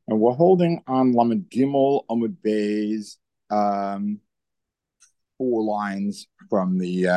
And we're holding on Lamed Gimel Amud Beis, um, 4 lines from the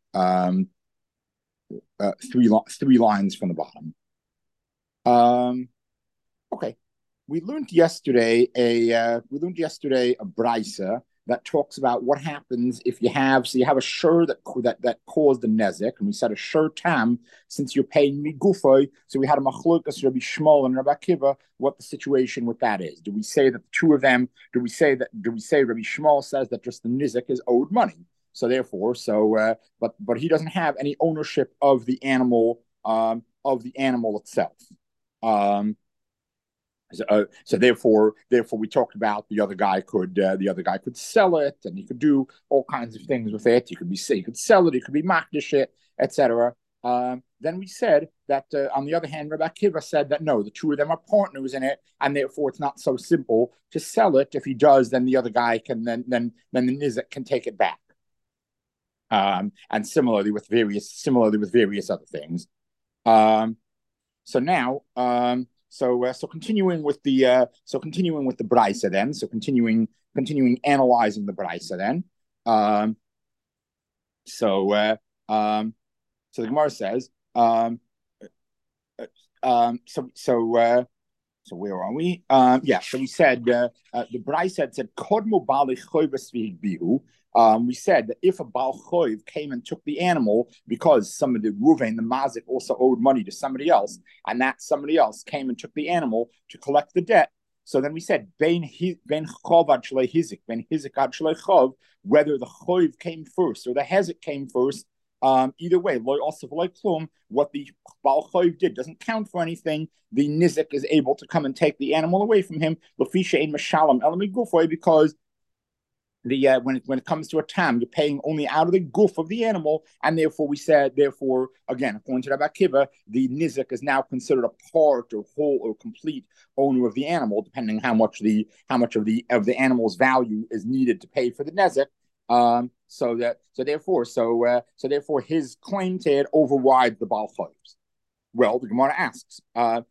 three lines from the bottom. Um, okay, we learned yesterday a brisa that talks about what happens if you have a shur that caused the nezek, and we said a shur tam, since you're paying migufay. So we had a machlokas Rabbi Shmuel and Rabbi Akiva what the situation with that is. Do we say that the two of them? Do we say Rabbi Shmuel says that just the nizek is owed money? So therefore, but he doesn't have any ownership of the animal itself. Um, so therefore, we talked about the other guy could sell it, and he could do all kinds of things with it. He could sell it, he could be makdish it, etc. Then we said that on the other hand, Rabbi Akiva said that no, the two of them are partners in it, and therefore it's not so simple to sell it. If he does, then the other guy can then the nizek can take it back. And similarly with various other things. Um, so now, so continuing with the brisa then. So continuing analyzing the brisa then. Um, so uh, um, so the Gemara says. So where are we? Yeah. So we said the brisa said kodmo bali choivas v'higbihu. We said that if a Baal Choiv came and took the animal because somebody, Ruvain, the Mazik, also owed money to somebody else, and that somebody else came and took the animal to collect the debt. So then we said, Ben Chov ad Shlei Hizik, Ben Hizik ad Shlei Chov, whether the Choiv came first or the Hezek came first, either way, loy osif loy klum, what the Baal Choiv did doesn't count for anything. The Nizik is able to come and take the animal away from him, Lafisha ein Mashalam Elami Gufoy, because when it comes to a tam, you're paying only out of the goof of the animal, and therefore again, according to Rabbi Akiva, the nizik is now considered a part or whole or complete owner of the animal, depending how much of the animal's value is needed to pay for the nizik. So therefore his claim to it overrides the Baal Chayv's. Well, the Gemara asks, so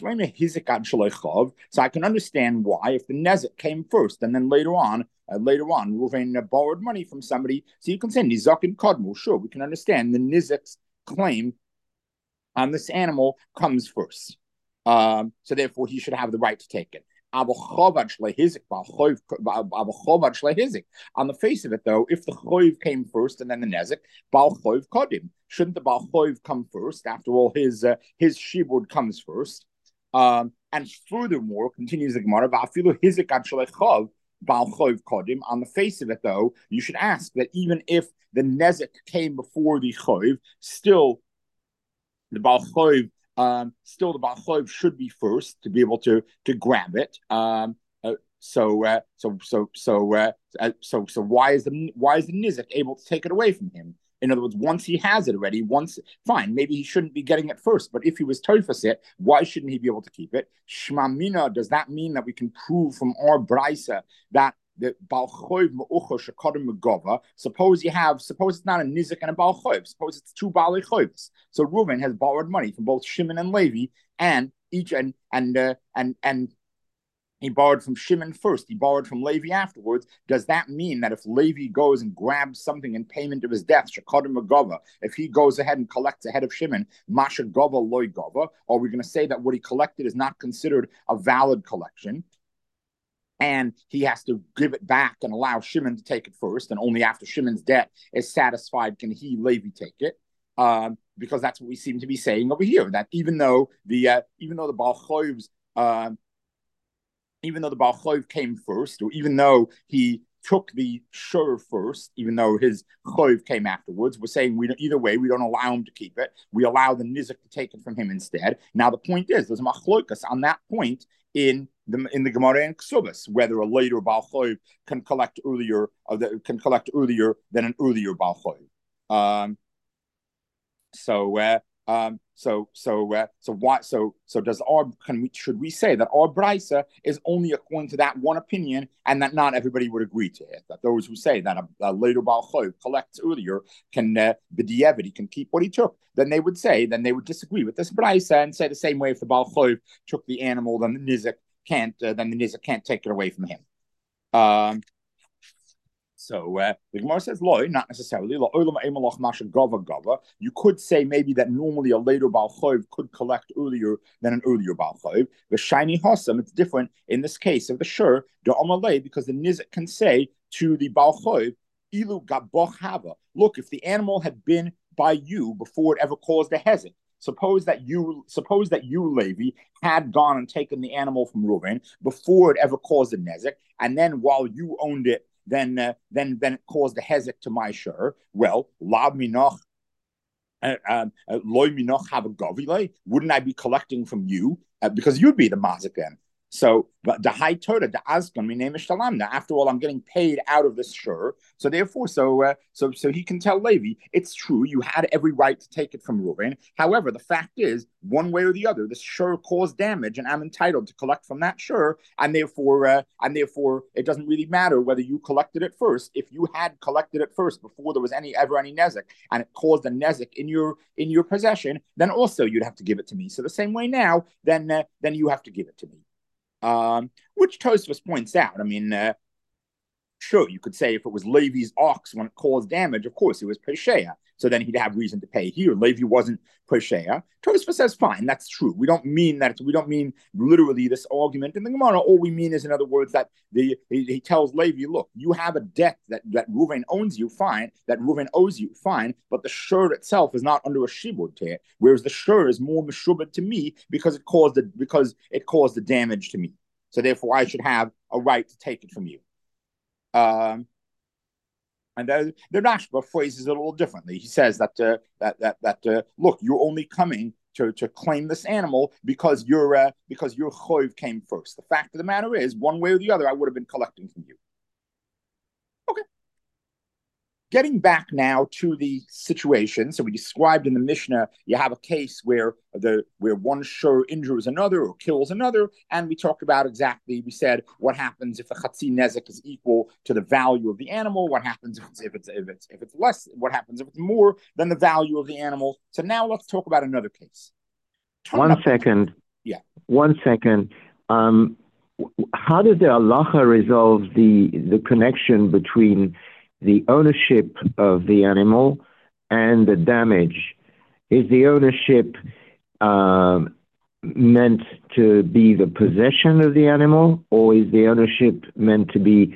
I can understand why if the Nezek came first and then later on, Ruvain borrowed money from somebody, so you can say Nizakim Kadmu. Sure, we can understand the Nizek's claim on this animal comes first. So therefore, he should have the right to take it. On the face of it, though, if the choiv came first and then the nezek, bal choiv kodim. Shouldn't the bal choiv come first? After all, his shibud comes first. And furthermore, continues the Gemara, va'afilu hizik ad shalechov bal choiv kodim. On the face of it, though, you should ask that even if the nezek came before the choiv, still the bal choiv still the Baal Choiv should be first to be able to grab it. So why is the Nizik able to take it away from him? In other words, once he has it already, fine, maybe he shouldn't be getting it first. But if he was toifas it, why shouldn't he be able to keep it? Shmamina, does that mean that we can prove from our brisa that the Baal Choiv Meucha Shekadim Megova? Suppose it's not a Nizik and a Baal Choiv. Suppose it's two Baal Choivs. So Reuven has borrowed money from both Shimon and Levi, and he borrowed from Shimon first. He borrowed from Levi afterwards. Does that mean that if Levi goes and grabs something in payment of his debt, Shekadim Megova, if he goes ahead and collects ahead of Shimon, Masha Gova Loy Gova, are we going to say that what he collected is not considered a valid collection? And he has to give it back and allow Shimon to take it first, and only after Shimon's debt is satisfied can he, Levi, take it. Because that's what we seem to be saying over here. That even though the Baal Choiv's even though the Baal Choiv came first, or even though he took the shur first, even though his choiv came afterwards, we're saying either way we don't allow him to keep it. We allow the nizik to take it from him instead. Now the point is, there's a machlokas on that point in the Gemara and Ksubas, whether a later Baal Choiv can collect earlier than an earlier Baal Choiv. Should we say that our brisa is only according to that one opinion, and that not everybody would agree to it? That those who say that a later Baal Choiv collects earlier can b'diavad, he can keep what he took. Then they would disagree with this brisa and say the same way if the Baal Choiv took the animal, then the nizik then the Nizak can't take it away from him. Um, So the Gemara says, "Loy, not necessarily. You could say maybe that normally a later Baal Chayv could collect earlier than an earlier Baal Chayv. The shiny Hossam, it's different in this case of the Shur, the Amalei, because the Nizak can say to the Baal Chayv, Ilu Gaboch Hava. Look, if the animal had been by you before it ever caused a hezek, suppose that you, Levi, had gone and taken the animal from Reuven before it ever caused a nezek, and then while you owned it, then it caused a hezek to my shur. Well, lab minoch, loy minoch have a govile. Wouldn't I be collecting from you because you'd be the mazik then? So, but the high Torah, the Azkan, my name is Shalamna. After all, I'm getting paid out of this shur. So therefore, so he can tell Levi, it's true, you had every right to take it from Reuven. However, the fact is, one way or the other, this shur caused damage, and I'm entitled to collect from that shur, and therefore, it doesn't really matter whether you collected it first. If you had collected it first before there was ever any nezek, and it caused a nezek in your possession, then also you'd have to give it to me. So the same way now, then you have to give it to me. Which Tosfos points out. I mean, sure, you could say if it was Levi's ox when it caused damage, of course it was Pesheya, so then he'd have reason to pay. Here, Levi wasn't Pesheya. Tosfos says, fine, that's true. We don't mean literally this argument in the Gemara. All we mean is, in other words, that he tells Levi, look, you have a debt that Reuven owes you, fine, but the shur itself is not under a shibud to it, whereas the shur is more meshubed to me because it caused the damage to me. So therefore, I should have a right to take it from you. And the Rashba phrases it a little differently. He says that look, you're only coming to claim this animal because your choiv came first. The fact of the matter is, one way or the other, I would have been collecting from you. Okay. Getting back now to the situation, so we described in the Mishnah, you have a case where one shur injures another or kills another, and we talked about we said what happens if the chatzi nezek is equal to the value of the animal, what happens if it's less, what happens if it's more than the value of the animal. So now let's talk about another case. One second. How did the halacha resolve the connection between the ownership of the animal and the damage? Is the ownership meant to be the possession of the animal, or is the ownership meant to be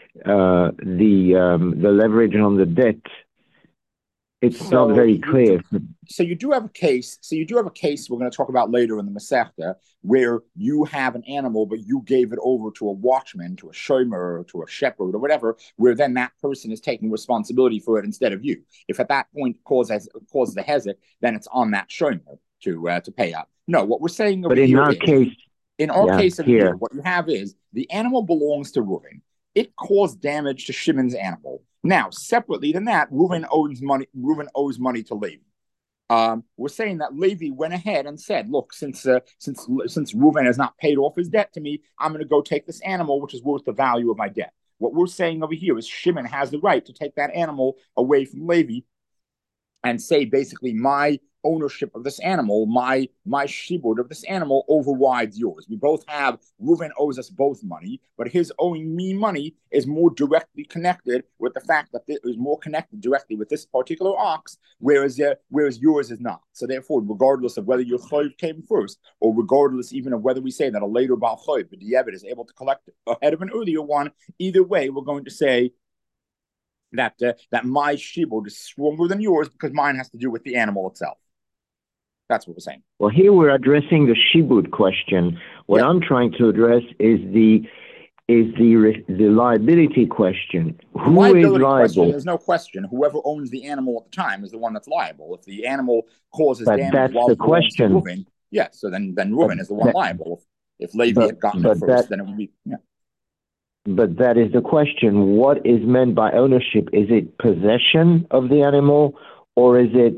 the leverage on the debt? It's not very clear. So you do have a case. We're going to talk about later in the Masechta where you have an animal, but you gave it over to a watchman, to a shomer, or to a shepherd, or whatever. Where then that person is taking responsibility for it instead of you. If at that point causes the hezek, then it's on that shomer to pay up. No, what we're saying over here is, in our case over here, what you have is the animal belongs to Reuven. It caused damage to Shimon's animal. Now, separately than that, Reuven owes money to Levi. We're saying that Levi went ahead and said, look, since Reuven has not paid off his debt to me, I'm going to go take this animal, which is worth the value of my debt. What we're saying over here is Shimon has the right to take that animal away from Levi and say, basically, my ownership of this animal, my shibud of this animal overrides yours. We both have, Reuven owes us both money, but his owing me money is more directly connected with the fact that it is more connected directly with this particular ox, whereas yours is not. So therefore, regardless of whether your choiv came first, or regardless even of whether we say that a later Baal choiv, but the Yevid is able to collect ahead of an earlier one, either way, we're going to say that my shibud is stronger than yours because mine has to do with the animal itself. That's what we're saying. Well, here we're addressing the shibud question. What I'm trying to address is the liability question. Who is liable? Question, there's no question. Whoever owns the animal at the time is the one that's liable. If the animal causes damage while it belongs to Reuven, so then Reuven is the one liable. If Levi had gotten it first, then it would be But that is the question. What is meant by ownership? Is it possession of the animal, or is it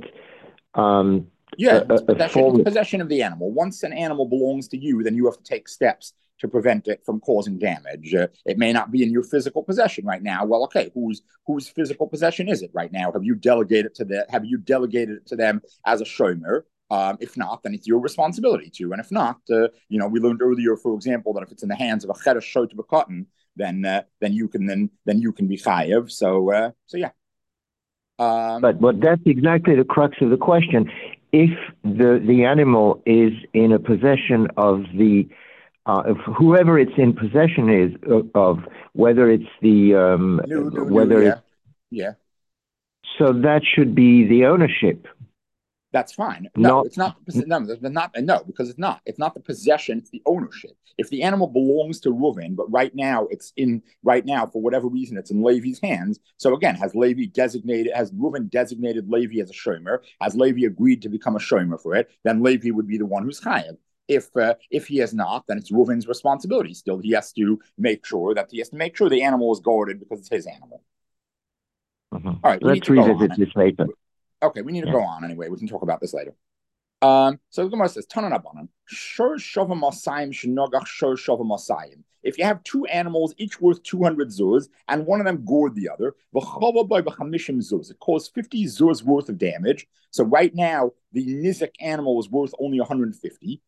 possession of the animal? Once an animal belongs to you, then you have to take steps to prevent it from causing damage. It may not be in your physical possession right now. Well, okay, whose physical possession is it right now? Have you delegated it to them as a shomer? If not, then it's your responsibility to. And if not, we learned earlier, for example, that if it's in the hands of a cheresh shot b'katan, then you can be chayev. So yeah. But that's exactly the crux of the question. If the animal is in a possession of the if whoever it's in possession is of, whether it's the yeah. So that should be the ownership. That's fine. No, it's not. No, because it's not. It's not the possession. It's the ownership. If the animal belongs to Reuven, but right now for whatever reason it's in Levi's hands. So again, has Reuven designated Levi as a shomer? Has Levi agreed to become a shomer for it? Then Levi would be the one who's chayav. If he has not, then it's Reuven's responsibility. Still, he has to make sure the animal is guarded because it's his animal. Mm-hmm. All right, let's revisit this later. Okay, we need to go on anyway. We can talk about this later. So the Gemara says, Tanan Abanan, Shor Shovim Masayim Shenogach Shor Shovim Masayim. If you have two animals, each worth 200 zuz, and one of them gored the other, it caused 50 zuz worth of damage. So right now, the Nizik animal is worth only 150.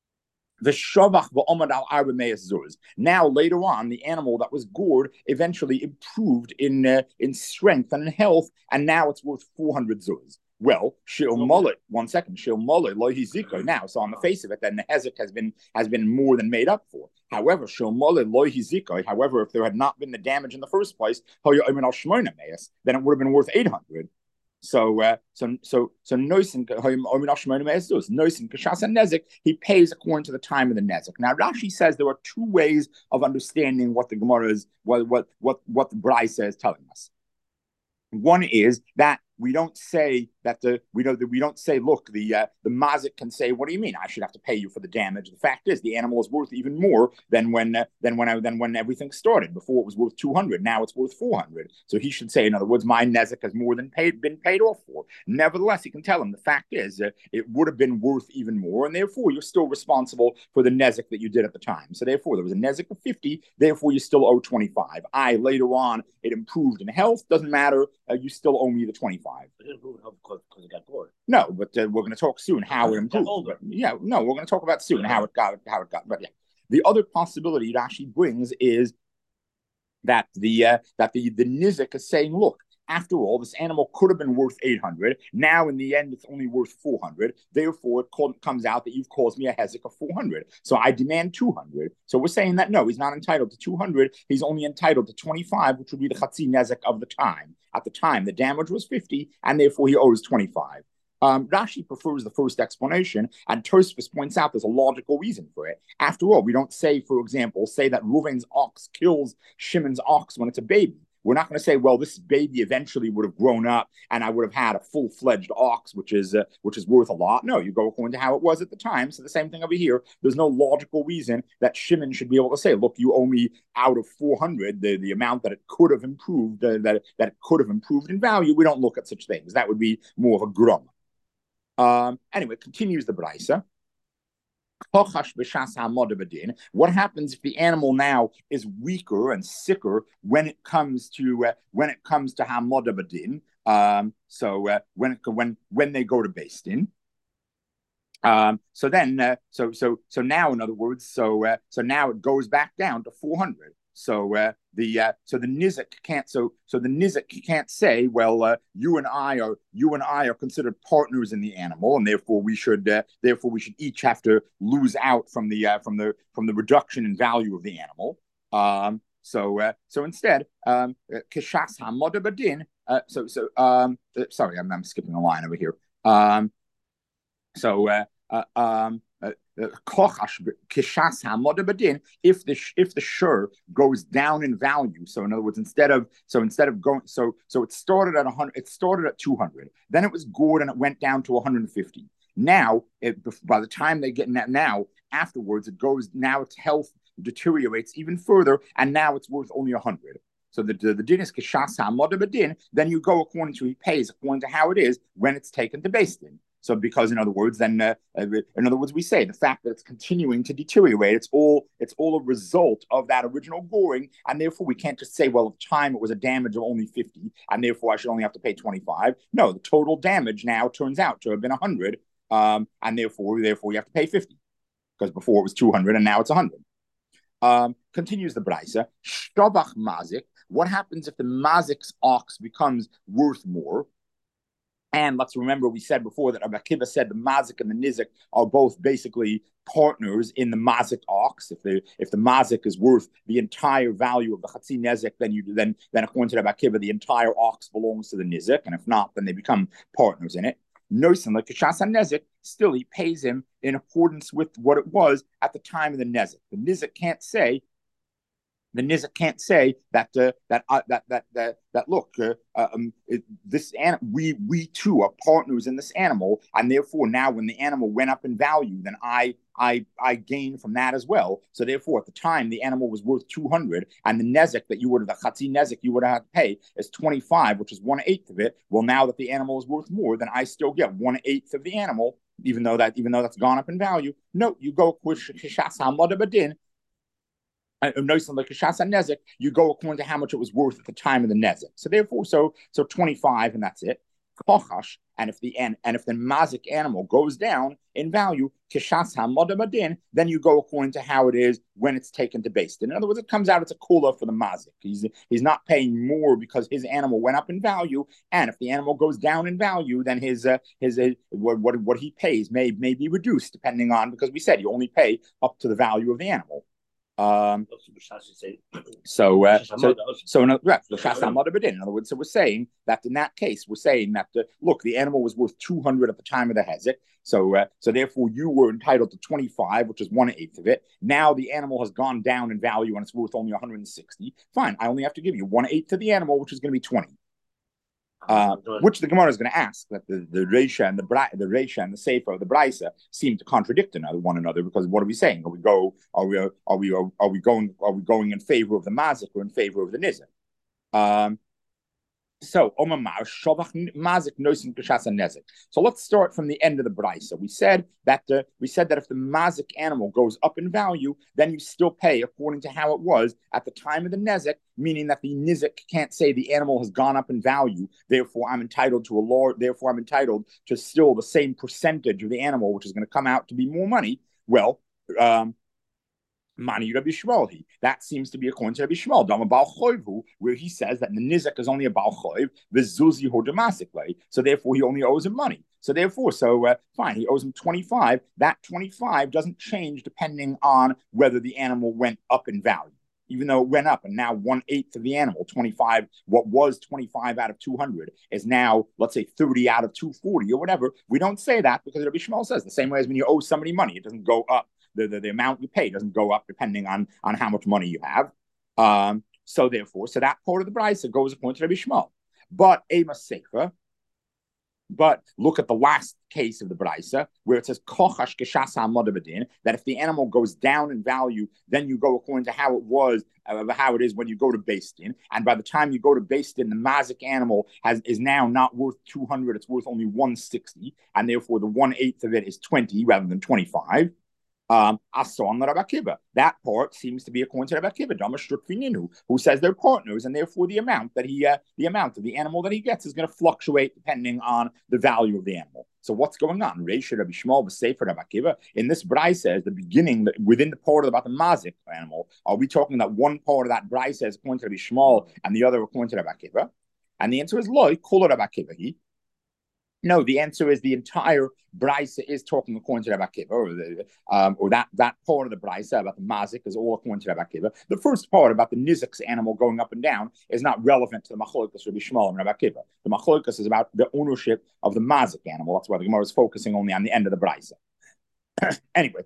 Now, later on, the animal that was gored eventually improved in strength and in health, and now it's worth 400 zuz. Well, Shil Mullet, 1 second, Shil Mullet, Lohi Ziko. Now, so on the face of it, then the hezek has been more than made up for. However, Shil Mullet, Lohi Ziko. However, if there had not been the damage in the first place, then it would have been worth 800. So Noisin Kashas and Nezik, he pays according to the time of the Nezik. Now Rashi says there are two ways of understanding what the Gemara is, what the Brisa is telling us. One is that we don't say that we don't say, look, the mazik can say, what do you mean? I should have to pay you for the damage. The fact is, the animal is worth even more than when everything started. Before it was worth 200, now it's worth 400. So he should say, in other words, my nezik has more than been paid off for. Nevertheless, he can tell him the fact is it would have been worth even more, and therefore you're still responsible for the nezik that you did at the time. So therefore, there was a nezik of 50. Therefore, you still owe 25. Later on it improved in health. Doesn't matter. You still owe me the 25. Because it got bored. No, but we're going to talk soon how it improved. But, we're going to talk about soon how it got. But yeah, the other possibility it actually brings is that the nizik is saying, look, after all, this animal could have been worth 800. Now, in the end, it's only worth 400. Therefore, it comes out that you've caused me a hezek of 400. So I demand 200. So we're saying that, no, he's not entitled to 200. He's only entitled to 25, which would be the chatzi nezek of the time. At the time, the damage was 50, and therefore he owes 25. Rashi prefers the first explanation, and Tosfos points out there's a logical reason for it. After all, we don't say, for example, that Reuven's ox kills Shimon's ox when it's a baby. We're not going to say, well, this baby eventually would have grown up and I would have had a full-fledged ox, which is worth a lot. No, you go according to how it was at the time. So the same thing over here. There's no logical reason that Shimon should be able to say, look, you owe me out of 400 the amount that it could have improved, that it could have improved in value. We don't look at such things. That would be more of a grum. Anyway, continues the Brisa. What happens if the animal now is weaker and sicker when it comes to Hamoda Badin? When they go to Beis Din. So now, in other words, so now it goes back down to 400. So the nizik can't say, well, you and I are considered partners in the animal, and therefore we should each have to lose out from the reduction in value of the animal. So instead, kishas hamoda badin. Sorry, I'm skipping a line over here. If the shur goes down in value, so in other words, instead of going, so it started at 100, it started at 200, then it was gored and it went down to 150. Now, by the time they get in that, now afterwards it goes, now its health deteriorates even further, and now it's worth only 100. So the din is kishas ha'amoda b'din. Then you go according to, he pays according to how it is when it's taken to Beis Din. So because, in other words, we say the fact that it's continuing to deteriorate, it's all a result of that original goring, and therefore we can't just say, well, at the time it was a damage of only 50, and therefore I should only have to pay 25. No, the total damage now turns out to have been 100. and therefore you have to pay 50 because before it was 200 and now it's 100. Continues the Braisa, Shtobach Mazik. What happens if the Mazik's ox becomes worth more? And let's remember, we said before that Rabbi Akiva said the Mazik and the Nizik are both basically partners in the Mazik ox. If the Mazik is worth the entire value of the Chatzi Nezik, then according to Rabbi Akiva, the entire ox belongs to the Nizik, and if not, then they become partners in it. Noisen, like Kishas Nezik, still he pays him in accordance with what it was at the time of the Nezik. The Nizik can't say that look, we too are partners in this animal, and therefore now when the animal went up in value, then I gain from that as well. So therefore, at the time the animal was worth 200, and the nezek that the chatzi nezek you would have had to pay is 25, which is 1/8 of it. Well, now that the animal is worth more, then I still get 1/8 of the animal, even though that's gone up in value. No, you go with shas hamad badin. You go according to how much it was worth at the time of the nezek. So therefore, so 25, and that's it. Kochash, and if the mazik animal goes down in value, then you go according to how it is when it's taken to beis din. In other words, it comes out it's a kula for the mazik. He's not paying more because his animal went up in value, and if the animal goes down in value, then his what he pays may be reduced depending on, because we said you only pay up to the value of the animal. In other words, so we're saying that in that case, we're saying that look, the animal was worth 200 at the time of the hezek, so therefore you were entitled to 25, which is 1/8 of it. Now the animal has gone down in value and it's worth only 160. Fine, I only have to give you 1/8 of the animal, which is going to be 20. Which the Gemara is going to ask that the Reisha and the Reisha and the Sefer of the Braisa seem to contradict one another, because what are we saying? Are we going in favor of the Mazik or in favor of the Nizik? So Omamar Shovach Mazik Nosim Kashasa Nezik. So let's start from the end of the Braisa. We said that if the Mazik animal goes up in value, then you still pay according to how it was at the time of the Nezik, meaning that the Nizik can't say the animal has gone up in value, therefore I'm entitled to still the same percentage of the animal, which is going to come out to be more money. Well, Mani Rabbi Shmuel. That seems to be according to Rabbi Shmuel. Dama Baal Choivu, where he says that the Nizek is only a Baal Choiv, Vizuzi Hodamasikle. So therefore, he only owes him money. So therefore, fine, he owes him 25. That 25 doesn't change depending on whether the animal went up in value. Even though it went up, and now 1/8 of the animal, 25, what was 25 out of 200 is now, let's say, 30 out of 240 or whatever. We don't say that because Rabbi Shmuel says the same way as when you owe somebody money, it doesn't go up. The amount you pay doesn't go up depending on how much money you have. So therefore, that part of the Braisa goes according to Rabbi Shmuel. But Ema Sefer, but look at the last case of the Braisa, where it says Kochash Keshas HaModabadin, that if the animal goes down in value, then you go according to how it is when you go to beis din. And by the time you go to beis din, the Mazik animal is now not worth 200, it's worth only 160, and therefore the 1/8 of it is 20 rather than 25. That part seems to be according to Rabbi Akiva, who says they're partners, and therefore the amount of the animal that he gets is going to fluctuate depending on the value of the animal. So what's going on? Reisha Rabbi Shmuel v'Sefer Rabbi Akiva. In this Braisa, at the beginning, within the part about the Mazik animal, are we talking that one part of that Braisa is according to Rabbi Shmuel and the other according to Rabbi Akiva? And the answer is Loi Kol Rabbi Akiva. No, the answer is the entire Braisa is talking according to Rabbi Akiva, or that part of the Braisa about the Mazik is all according to Rabbi Akiva. The first part about the Nizik's animal going up and down is not relevant to the Machlokas Rabbi Shmuel and Rabbi Akiva. The Machlokas is about the ownership of the Mazik animal. That's why the Gemara is focusing only on the end of the Braisa. Anyway.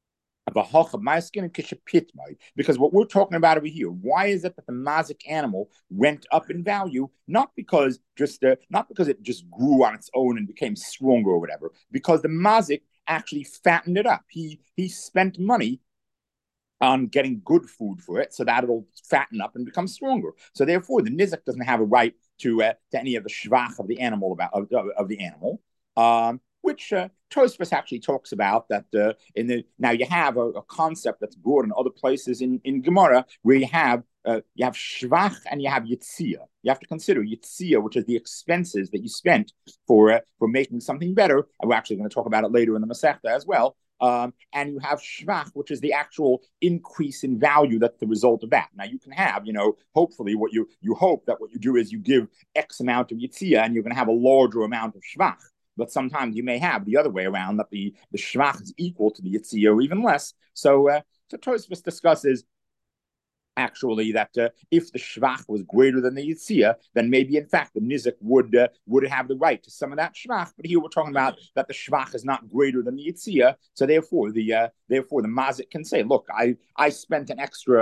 Because what we're talking about over here, why is it that the Mazik animal went up in value? Not because it just grew on its own and became stronger or whatever, because the Mazik actually fattened it up. He spent money on getting good food for it so that it'll fatten up and become stronger. So therefore, the Nizak doesn't have a right to any of the shvach of the animal of the animal. Which Tosfos actually talks about that now you have a concept that's brought in other places in Gemara where you have shvach and you have yitzia. You have to consider yitzia, which is the expenses that you spent for making something better. And we're actually going to talk about it later in the Masechta as well. And you have shvach, which is the actual increase in value that's the result of that. Now you can have, hopefully what you hope that what you do is you give X amount of yitzia and you're going to have a larger amount of shvach. But sometimes you may have the other way around, that the shvach is equal to the yitzia or even less. So Tosfos discusses actually that if the shvach was greater than the yitzia, then maybe in fact the nizik would have the right to some of that shvach. But here we're talking about that the shvach is not greater than the yitzia, so therefore the mazik can say, look, I spent an extra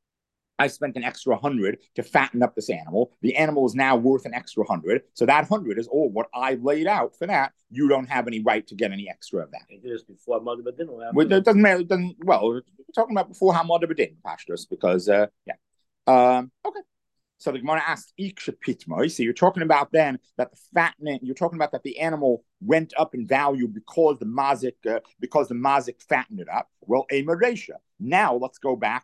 100 to fatten up this animal. The animal is now worth an extra 100. So that 100 is all what I laid out for that. You don't have any right to get any extra of that. It is before Hamad Badin. Well, it doesn't matter. We're talking about before Hamad Badin, Pashtus, because, okay. So the Gemara asked, so you're talking about then that the fattening, you're talking about that the animal went up in value because the mazik fattened it up. Well, a maresha. Now let's go back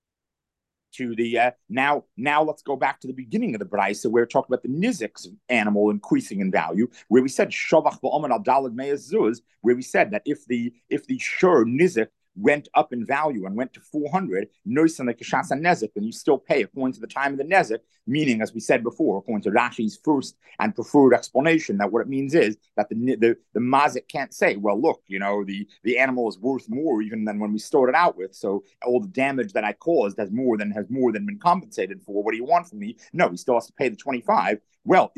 to the now let's go back to the beginning of the brayso where we're talking about the nizik's animal increasing in value, where we said shavach v'omer al dalad meyas zuz, where we said that if the shur nizik went up in value and went to 400, noisan like kashasa nezik, then you still pay according to the time of the nezik. Meaning, as we said before, according to Rashi's first and preferred explanation, that what it means is that the mazik can't say, well, look, the animal is worth more even than when we started out with. So all the damage that I caused has more than been compensated for. What do you want from me? No, he still has to pay the 25. Well,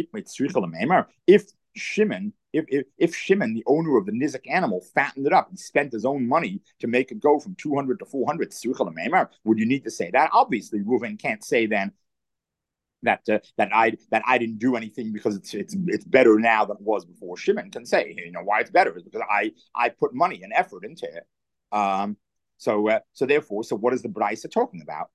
if Shimon, if Shimon, the owner of the nizik animal, fattened it up and spent his own money to make it go from 200 to 400, would you need to say that? Obviously, Reuven can't say then that I didn't do anything because it's better now than it was before. Shimon can say, why it's better is because I put money and effort into it. So therefore, what is the Brisa talking about?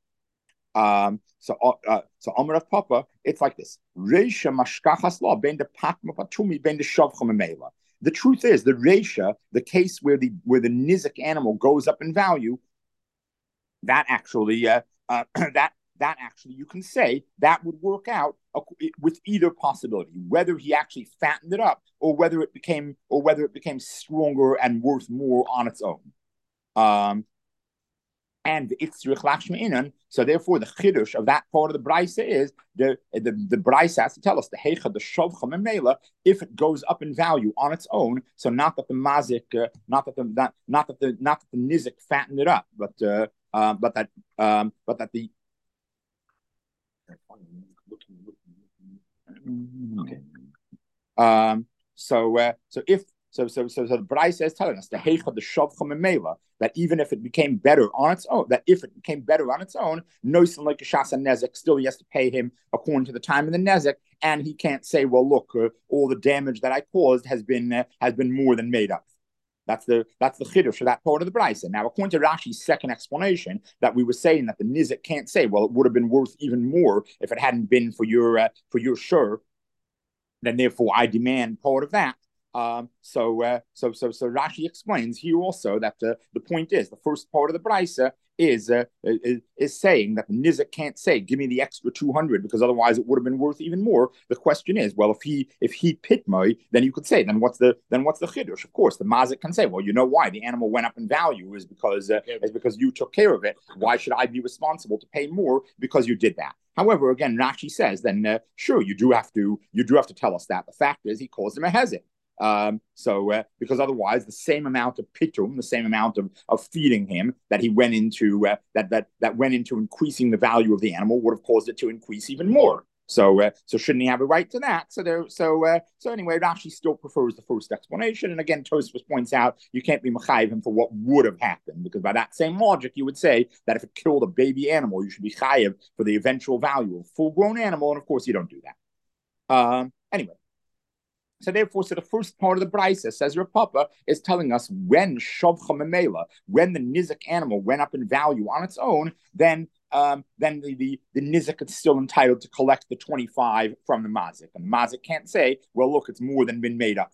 So Omer of Papa, it's like this. Reisha mashkachas law ben the patma patumi ben the shavcham emela. The truth is, the reisha, the case where the nizik animal goes up in value, that actually that actually you can say that would work out with either possibility, whether he actually fattened it up or whether it became stronger and worth more on its own. And so therefore the chiddush of that part of the brisa is the brisa has to tell us the heicha the shavcha memela if it goes up in value on its own. So not that the mazik, not that the nizik fattened it up, but that the So the Brisa is telling us the heicha the shavcha memela that even if it became better on its own, noisin like kashasa nezek, still he has to pay him according to the time of the nezek, and he can't say, well, look, all the damage that I caused has been more than made up. That's the chiddush of that part of the Brisa. Now, according to Rashi's second explanation, that we were saying that the nizik can't say, well, it would have been worth even more if it hadn't been for your shur, then therefore I demand part of that. So Rashi explains here also that the point is the first part of the brisa is saying that the nizik can't say, give me the extra 200 because otherwise it would have been worth even more. The question is, well, if he pitmoi, then you could say, then what's the chiddush? Of course, the mazik can say, well, you know why the animal went up in value is because you took care of it. Why should I be responsible to pay more because you did that? However, again, Rashi says, then sure, you do have to tell us that. The fact is, he calls him a hezek. Because otherwise the same amount of pitum, the same amount of feeding him that he went into that went into increasing the value of the animal would have caused it to increase even more. So shouldn't he have a right to that? So anyway, Rashi still prefers the first explanation. And again, Tosfos points out you can't be mechayiv him for what would have happened, because by that same logic, you would say that if it killed a baby animal, you should be chayiv for the eventual value of a full-grown animal, and of course you don't do that. Anyway. So therefore, the first part of the brisa, says Rav Papa, is telling us when shavcha memela, when the nizik animal went up in value on its own, then the nizik is still entitled to collect the 25 from the mazik. And the mazik can't say, well, look, it's more than been made up for.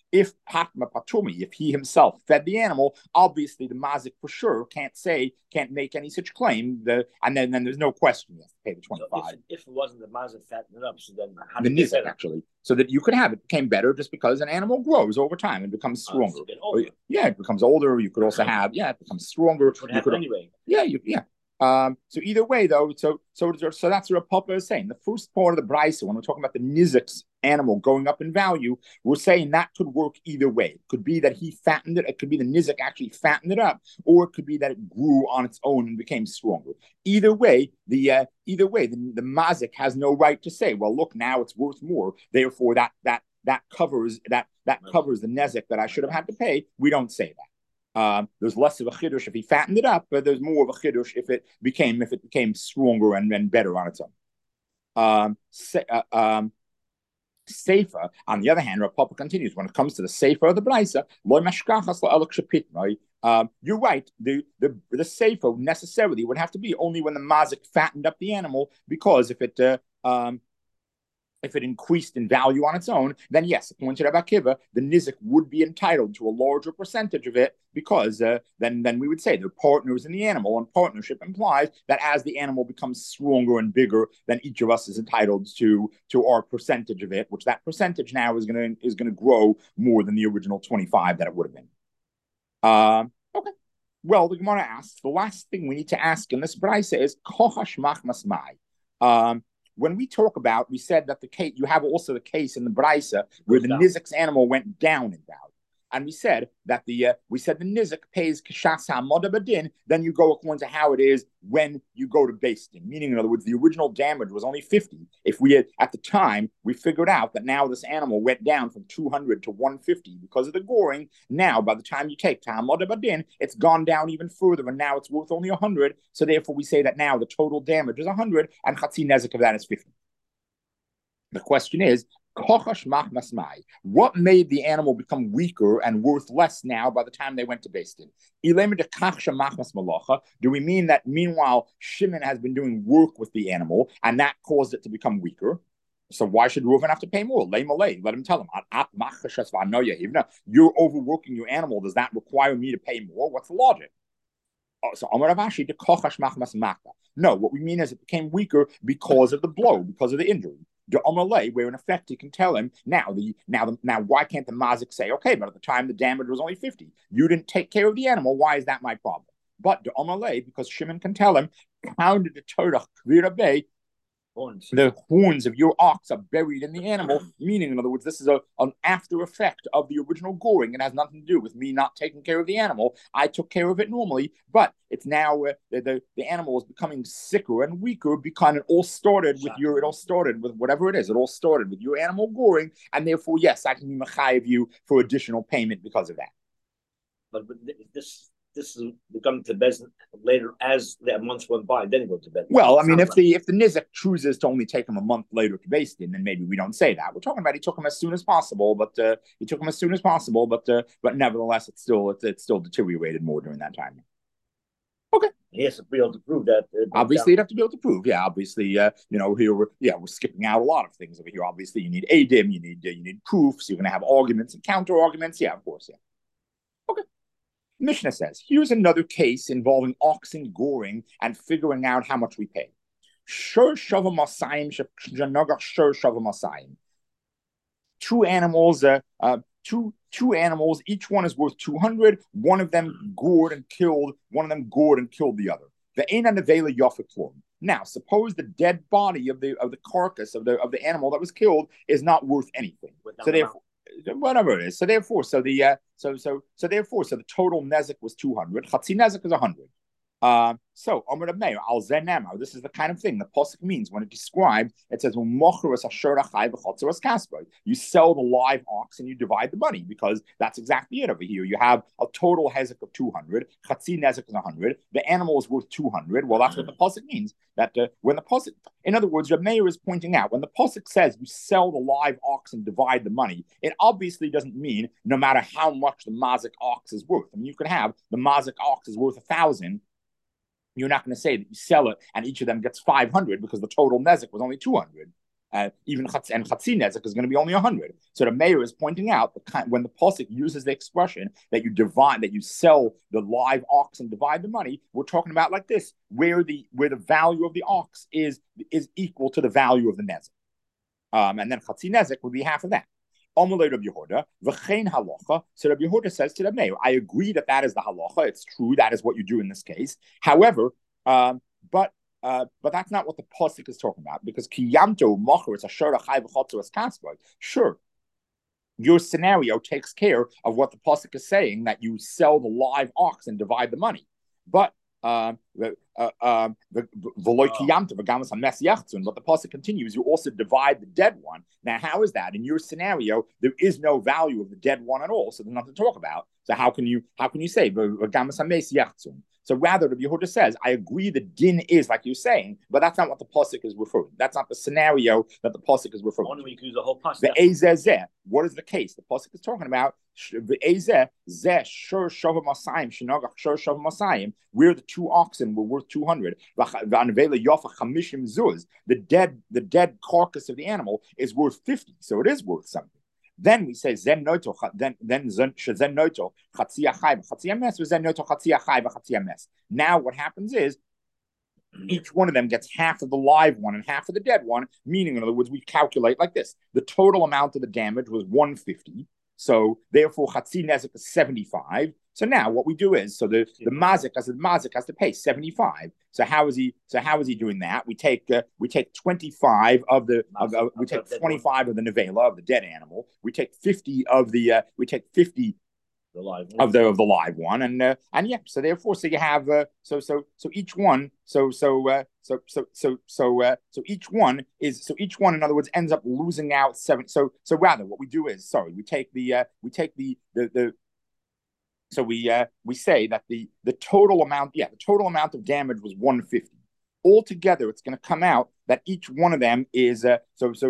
If Patma Patumi, if he himself fed the animal, obviously the mazik for sure can't make any such claim. And then there's no question he has to pay the 25. So if it wasn't the mazik fattening it up, so then how the did it nizik actually, so that you could have it became better just because an animal grows over time and becomes stronger. Yeah, it becomes older. You could also have it becomes stronger. Which would happen anyway. Yeah. So either way, though, so that's what Papa is saying. The first part of the brisa, when we're talking about the nizik's animal going up in value, we're saying that could work either way. It could be that he fattened it. It could be the nizik actually fattened it up, or it could be that it grew on its own and became stronger. Either way, the mazik has no right to say, well, look, now it's worth more. Therefore, that covers the nezik that I should have had to pay. We don't say that. There's less of a chiddush if he fattened it up, but there's more of a chiddush if it became stronger and better on its own. Seifa, on the other hand, Rav Papa continues, when it comes to the Seifa of the Braisa, you're right. The Seifa necessarily would have to be only when the mazik fattened up the animal, because if it increased in value on its own, then yes, according to Rabbi Akiva, the nizik would be entitled to a larger percentage of it, because then we would say they're partners in the animal, and partnership implies that as the animal becomes stronger and bigger, then each of us is entitled to our percentage of it, which that percentage now is gonna grow more than the original 25 that it would have been. Okay. Well, the Gemara asks, the last thing we need to ask in this brisa is kochash machmas mai. When we talk about, we said that the case, you have also the case in the Braisa where the nizik's animal went down in value. And we said that the nizik pays kashas ha'amoda badin, then you go according to how it is when you go to Beis Din. Meaning, in other words, the original damage was only 50. If we had, at the time, we figured out that now this animal went down from 200 to 150 because of the goring. Now, by the time you take ha'amoda badin, it's gone down even further, and now it's worth only 100. So therefore, we say that now the total damage is 100, and chatzi nezik of that is 50. The question is, what made the animal become weaker and worth less now by the time they went to Beis Din? Do we mean that meanwhile Shimon has been doing work with the animal and that caused it to become weaker? So why should Reuven have to pay more? Let him tell him, you're overworking your animal. Does that require me to pay more? What's the logic? So Amar Rav Ashi, the kochash machmas maka. No, what we mean is it became weaker because of the blow, because of the injury. The Amalei, where in effect he can tell him now why can't the mazik say, okay, but at the time the damage was only 50. You didn't take care of the animal. Why is that my problem? But the Amalei, because Shimon can tell him, pounded the Torah Kvira the horns of your ox are buried in the animal, meaning, in other words, this is an after effect of the original goring. It has nothing to do with me not taking care of the animal. I took care of it normally, but it's now the animal is becoming sicker and weaker because it all started with whatever it is. It all started with your animal goring, and therefore, yes, I can be mechayev you for additional payment because of that. But this is becoming to Beis Din later as the months went by, then he goes to Beis Din. Well, I mean, if the nizik chooses to only take him a month later to Beis Din, then maybe we don't say that. We're talking about he took him as soon as possible, but nevertheless, it's still deteriorated more during that time. Okay. He has to be able to prove that. Obviously, you'd have to be able to prove. Yeah, obviously, here we're skipping out a lot of things over here. Obviously, you need adim, you need proofs. You're going to have arguments and counter arguments. Yeah, of course. Yeah. Okay. Mishnah says, here's another case involving oxen goring and figuring out how much we pay. Two animals, two animals, each one is worth 200. One of them gored and killed the other. Now, suppose the dead body of the carcass of the animal that was killed is not worth anything. So therefore, whatever it is. So the total nezik was 200. Chatzi nezik is 100. So Amar Reb Meir al Zen Nemar. This is the kind of thing the pasuk means when it describes. It says you sell the live ox and you divide the money, because that's exactly it over here. You have a total hezek of 200. Chatzi nezek is 100. The animal is worth 200. Well, that's what the pasuk means. That when the pasuk, in other words, Reb Meir is pointing out when the pasuk says you sell the live ox and divide the money, it obviously doesn't mean no matter how much the mazik ox is worth. I mean, you could have the mazik ox is worth 1,000. You're not going to say that you sell it and each of them gets 500 because the total nezik was only 200. Even Chatzi Nezek is going to be only 100. So the mayor is pointing out when the pasuk uses the expression that you sell the live ox and divide the money, we're talking about like this, where the value of the ox is equal to the value of the nezek, and then Chatzi Nezek would be half of that. Amalei Rabbi Yehuda, v'chein halacha. So Rabbi Yehuda says to the mayor, I agree that is the halacha. It's true. That is what you do in this case. However, but that's not what the pasuk is talking about, because kiyamto macher it's ashara chai v'chotzo es kasvay. Sure, your scenario takes care of what the pasuk is saying, that you sell the live ox and divide the money. But but the pasuk continues, you also divide the dead one. Now, how is that? In your scenario, there is no value of the dead one at all, so there's nothing to talk about. So how can you say? So rather, Rabbi Yehuda says, I agree the din is like you're saying, but that's not what the pasuk is referring. That's not the scenario that the pasuk is referring. Only we can use the whole pasuk. The what is the case? The pasuk is talking about where the two oxen were worth 200. The dead carcass of the animal is worth 50, so it is worth something. Then we say zen noto, then zen noto chatzia chai v'chatzia mes, zen noto chatzia chai v'chatzia mes. Now what happens is each one of them gets half of the live one and half of the dead one. Meaning, in other words, we calculate like this: the total amount of the damage was 150. So therefore, Chatzi Nezek is 75. So now what we do is, so the mazik has to pay 75. So how is he doing that? We take 25 of the we take 25 of the nevela of the dead animal. We take 50 of the the live one. of the live one, and yeah. So therefore, so you have so each one so each one in other words ends up losing out 7. So rather, what we do is we take the so we say that the total amount of damage was 150. Altogether, it's going to come out that each one of them is so the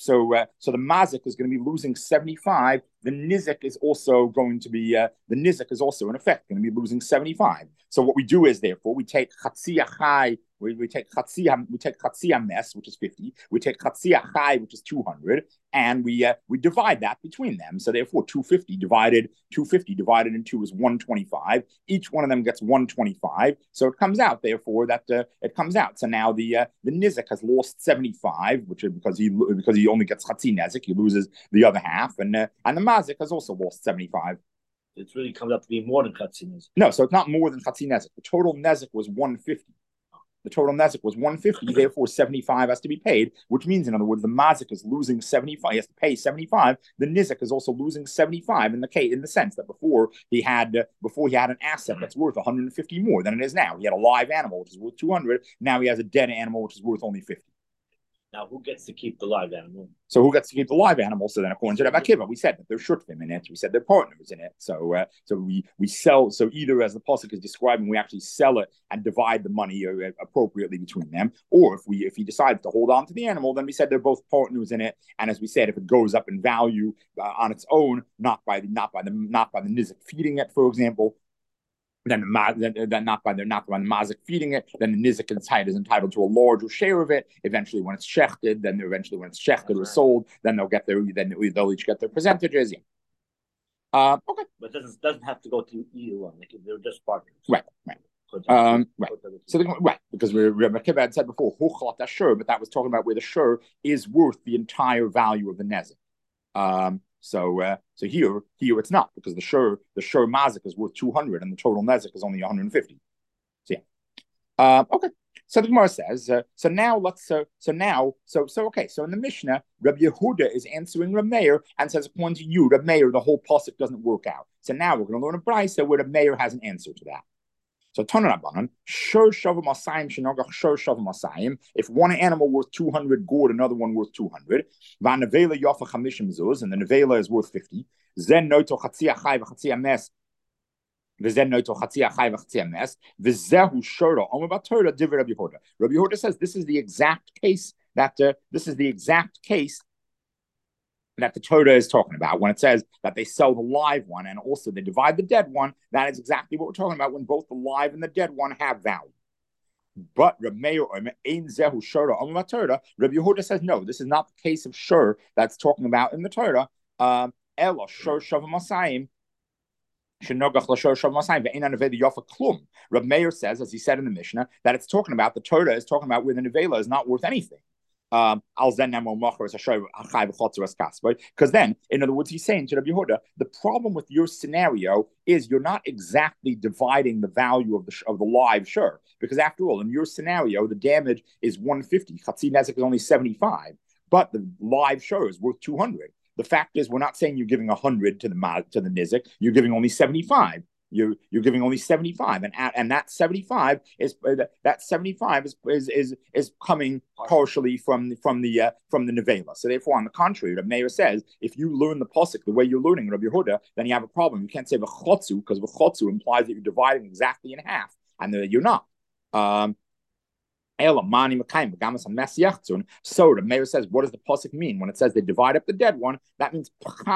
mazik is going to be losing 75. The nizek is also going to be in effect going to be losing 75. So what we do is therefore we take chatzia chai, we take chatzia mes, which is 50. We take chatzia chai, which is 200, and we divide that between them. So therefore 250 divided in 2 is 125. Each one of them gets 125. So it comes out therefore that it comes out. So now the nizek has lost 75, which is because he only gets chatzi nezek, he loses the other half, and the mazik has also lost 75. It really comes out to be more than chatzi nezek. No, so it's not more than chatzi nezek. The total nezek was 150. The total nezek was 150, therefore 75 has to be paid, which means, in other words, the mazik is losing 75. He has to pay 75. The nizek is also losing 75 in the sense that before he had an asset that's worth 150 more than it is now. He had a live animal which is worth 200. Now he has a dead animal which is worth only 50. Now, who gets to keep the live animal? So who gets to keep the live animal? So then, according to Rabbi Akiva, we said that they're shutfim in it. We said they're partners in it. So we sell. So either, as the pasuk is describing, we actually sell it and divide the money appropriately between them, or if he decides to hold on to the animal, then we said they're both partners in it. And as we said, if it goes up in value on its own, not by the nizik feeding it, for example, then not by the mazik feeding it, then the nizik is entitled to a larger share of it. Eventually, when it's shechted, or sold, then they'll each get their percentages. Yeah. Okay. But it doesn't have to go to either one. Like they're just partners. Right. Right. So because Rabbi Akiva had said before, huchlat ashur, but that was talking about where the shur is worth the entire value of the nezik. So here it's not, because the shur mazik is worth 200 and the total nezik is only 150. So yeah. Okay. So the Gemara says, so in the Mishnah, Rabbi Yehuda is answering Rabbi Meir and says, according to you, Rabbi Meir, the whole pasuk doesn't work out. So now we're going to learn a brayso where Rabbi Meir has an answer to that. So Tana Rabbanan, shur shavim asayim shenogach shur shavim asayim. If one animal worth 200 gourd, another one worth 200. V'anevela yofa chamishim zuz, and the nevela is worth 50. Zen noto chatzia chai v'chatzia mes. V'zen noto chatzia chai v'chatzia mes. V'zehu shura omer batorah divrei Rabbi Yehuda. Rabbi Yehuda says this is the exact case that the Torah is talking about when it says that they sell the live one and also they divide the dead one. That is exactly what we're talking about when both the live and the dead one have value. But Rabbi Yehuda says, no, this is not the case of shur that's talking about in the Torah. Elo shur shav masayim. Reb Meir says, as he said in the Mishnah, that it's talking about, the Torah is talking about where the nevela is not worth anything. Because then, in other words, he's saying to Rabbi Yehuda, the problem with your scenario is you're not exactly dividing the value of the live shur, because after all, in your scenario, the damage is 150, Chatzi Nezek is only 75, but the live shur is worth 200. The fact is, we're not saying you're giving 100 to the nizik. You're giving only 75. You're giving only 75, and that 75 is coming partially from the nevela. So therefore, on the contrary, the mayor says, if you learn the pasuk the way you're learning Rabbi Yehuda, then you have a problem. You can't say v'chotzu, because v'chotzu implies that you're dividing exactly in half, and you're not. So the mayor says, what does the pasuk mean when it says they divide up the dead one? That means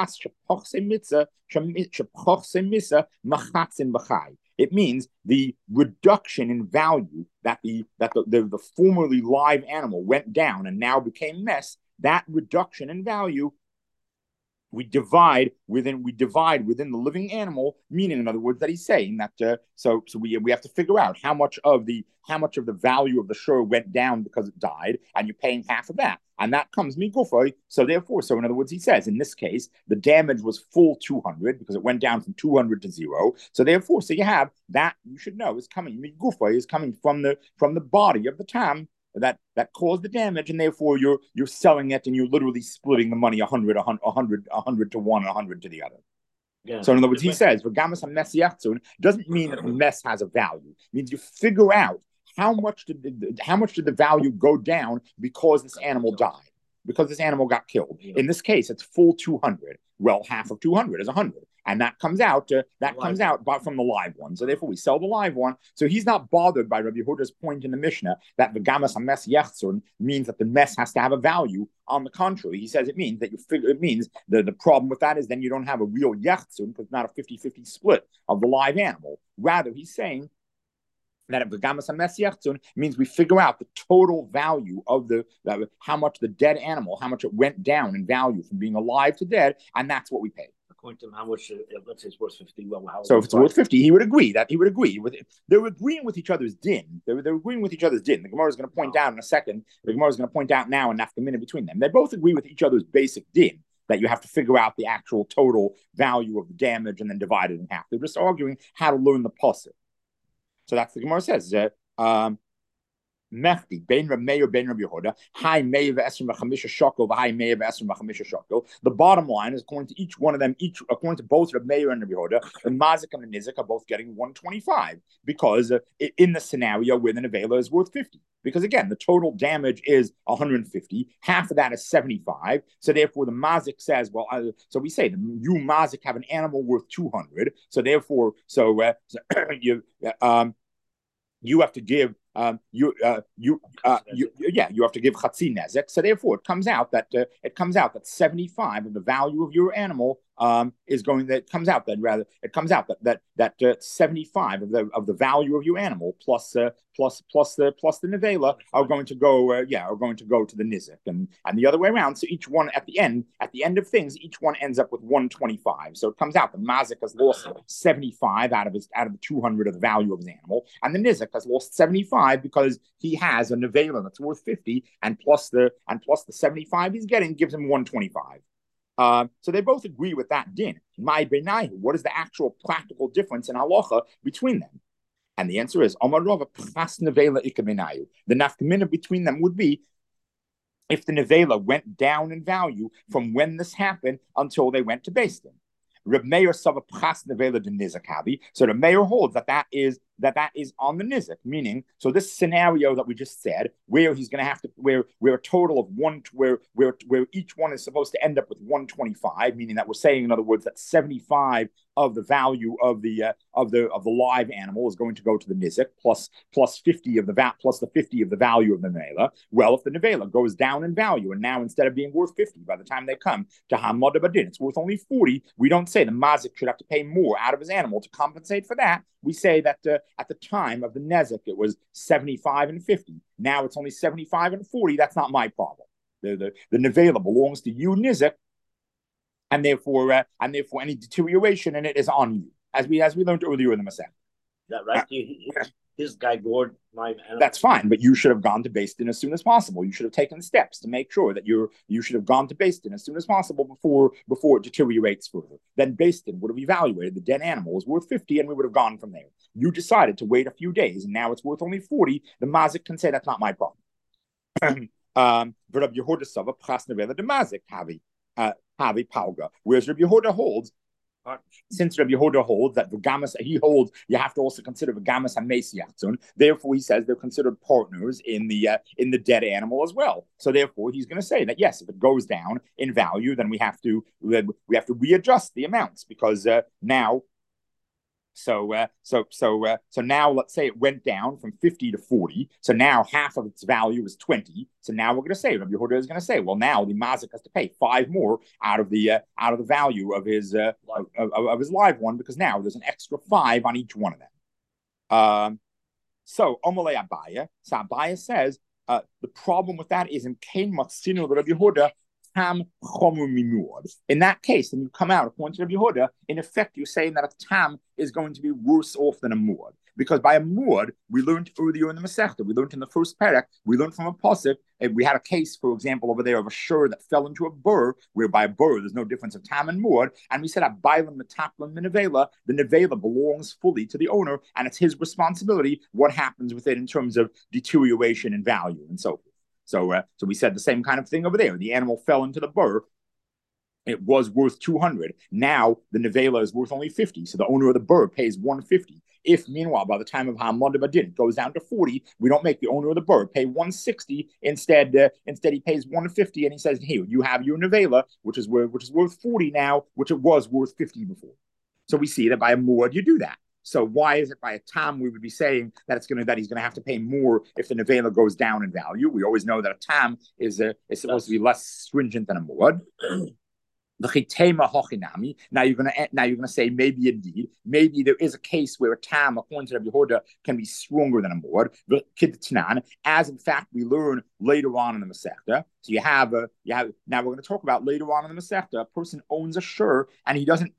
it means the reduction in value that the formerly live animal went down and now became mess. That reduction in value we divide within the living animal, meaning, in other words, that he's saying that so we have to figure out how much of the value of the shur went down because it died, and you're paying half of that, and that comes migufay. So in other words, he says in this case the damage was full 200 because it went down from 200 to 0. So you have that, you should know, is coming migufay, is coming from the body of the tam that caused the damage, and therefore you're selling it, and you're literally splitting the money 100 to one, 100 to the other. Yeah. So in other words, he says v'gamas hamesiachtzun doesn't mean that the mess has a value. It means you figure out how much did the value go down because this animal died, because this animal got killed. Yeah. In this case, it's full 200. Well, half of 200 is 100. And that comes out from the live one. So therefore, we sell the live one. So he's not bothered by Rabbi Yehuda's point in the Mishnah that the gamas hames yachzun means that the mess has to have a value. On the contrary, he says it means that it means the problem with that is then you don't have a real yachzun, because it's not a 50-50 split of the live animal. Rather, he's saying that if the gamas hames yachzun means we figure out the total value of how much the dead animal, how much it went down in value from being alive to dead, and that's what we pay. According to him, how much? Let's say it's worth 50. Well, so if it's worth 50, he would agree with it. They're agreeing with each other's din. They're agreeing with each other's din. The Gemara is going to point out in a second. The Gemara is going to point out now and after a minute between them. They both agree with each other's basic din, that you have to figure out the actual total value of the damage and then divide it in half. They're just arguing how to learn the pasuk. So that's the Gemara says. Mechti, Ben Rameir, Ben Rabbi Yehuda, High Meir v'Esrim v'Chamisha Shekel, v'High Meir v'Esrim v'Chamisha Shekel. The bottom line is, according to each one of them, according to both Rabbi Meir and Rabbi Yehuda, the Mazik and the Nizik are both getting 125 because in the scenario where the Nevela is worth 50. Because again, the total damage is 150. Half of that is 75. So therefore, the Mazik says, so we say you Mazik have an animal worth 200. So therefore, you have to give. You have to give chatzi nezek. So therefore, it comes out that 75 of the value of your animal is going. That comes out that 75 of the value of your animal plus the nevela are going to go to the nizik, and the other way around. So each one at the end of things, each one ends up with 125. So it comes out the mazik has lost 75 out of the 200 of the value of his animal, and the nizik has lost 75 because he has a nevela that's worth 50, and plus the 75 he's getting gives him 125. So they both agree with that din. What is the actual practical difference in halacha between them? And the answer is, the nafkamina between them would be if the nevela went down in value from when this happened until they went to Beis Din. Reb Meir sava pras nevela de nizik habi. So the mayor holds that is on the nizik, meaning so this scenario that we just said, where he's going to have to where a total of where each one is supposed to end up with 125, meaning that we're saying, in other words, that 75 of the value of the live animal is going to go to the nizik plus 50 of the plus the 50 of the value of the nevela. Well, if the nevela goes down in value and now instead of being worth 50 by the time they come to Hamad Badin, it's worth only 40, we don't say the mazik should have to pay more out of his animal to compensate for that. we say that at the time of the Nezek, it was 75 and 50. Now it's only 75 and 40. That's not my problem. The Nevela belongs to you, Nizek, and therefore any deterioration in it is on you, as we learned earlier in the Masech. That right? His guy gored my animal. That's fine, but you should have gone to Beis Din as soon as possible. You should have taken steps to make sure that you should have gone to Beis Din as soon as possible before it deteriorates further. Then Beis Din would have evaluated the dead animal was worth 50, and we would have gone from there. You decided to wait a few days, and now it's worth only 40. The mazik can say that's not my problem. Rabbi Yehuda Sava Pras Nevela de Mazik Havi Palga. Whereas Rabbi Yehuda holds, since Rabbi Yehuda holds that he holds you have to also consider V'gamas HaMesiachtzon. Therefore, he says they're considered partners in the dead animal as well. So therefore, he's going to say that yes, if it goes down in value, then we have to readjust the amounts because now. So now let's say it went down from 50 to 40. So now half of its value is 20. So now we're going to say Rabbi Yehuda is going to say, well, now the mazik has to pay 5 more out of the value of his of his live one because now there's an extra 5 on each one of them. So Omalei Abaya. So Abaya says the problem with that is in Kain Matzinu Rabbi Yehuda. In that case, then you come out, according to Rabbi Yehuda, in effect, you're saying that a tam is going to be worse off than a muad. Because by a muad, we learned earlier in the Masechta, we learned in the first parak, we learned from a pasuk, and we had a case, for example, over there of a shur that fell into a burr, where by a burr, there's no difference of tam and muad, and we said, Abaylam metaplam minavela, the nevela belongs fully to the owner, and it's his responsibility what happens with it in terms of deterioration in value and so forth. So we said the same kind of thing over there. The animal fell into the burr. It was worth 200. Now the nevela is worth only 50. So the owner of the burr pays 150. If meanwhile, by the time of Hamad Badin, it goes down to 40, we don't make the owner of the burr pay 160. Instead he pays 150, and he says, "Hey, you have your nevela, which is worth 40 now, which it was worth 50 before." So we see that by a muad you do that. So why is it by a tam we would be saying that he's going to have to pay more if the nevela goes down in value? We always know that a tam is supposed to be less stringent than a muad. The chitema hochinami. Now you're going to say maybe there is a case where a tam, according to Rabbi Yehuda, can be stronger than a muad. But kidtanan, as in fact we learn later on in the Masechta. So you have now we're going to talk about later on in the Masechta. A person owns a shur and he doesn't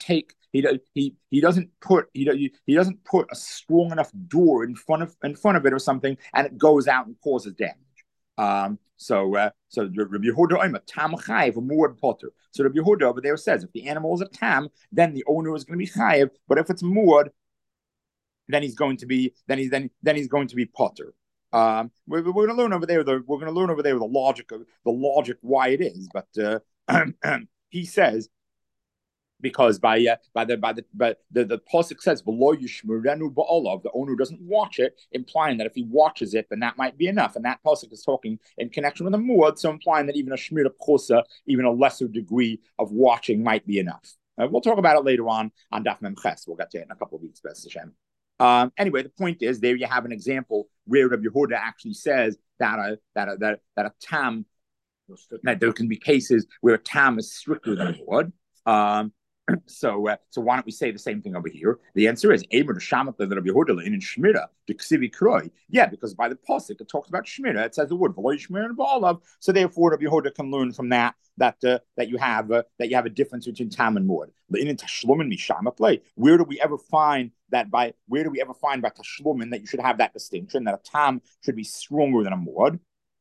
put a strong enough door in front of it or something, and it goes out and causes damage. So Rabbi Yehuda tam chayiv a muad potter. So Rabbi Yehuda over there says if the animal is a tam, then the owner is going to be chayiv. But if it's muad, then he's going to be potter. We're going to learn over there. The logic why it is. But he says. Because the pasuk says below Yishmerenu ba'olav, the owner doesn't watch it, implying that if he watches it, then that might be enough. And that pasuk is talking in connection with a muad, so implying that even a shmira pchosa, even a lesser degree of watching, might be enough. We'll talk about it later on Daf Mem Ches. We'll get to it in a couple of weeks, B'ez Hashem. Anyway, the point is there you have an example where Rabbi Yehuda actually says that a tam, that there can be cases where a tam is stricter than a muad. So why don't we say the same thing over here? The answer is Emer Shamat the Rabbi Yehuda in Shmira the Ksivi Kroi. Yeah, because by the pasuk it talks about Shmira. It says the word V'lo Shmira and Ba'alav. So therefore, Rabbi Yehuda can learn from that you have a difference between tam and muad. Where do we ever find by tashlumin that you should have that distinction that a tam should be stronger than a muad?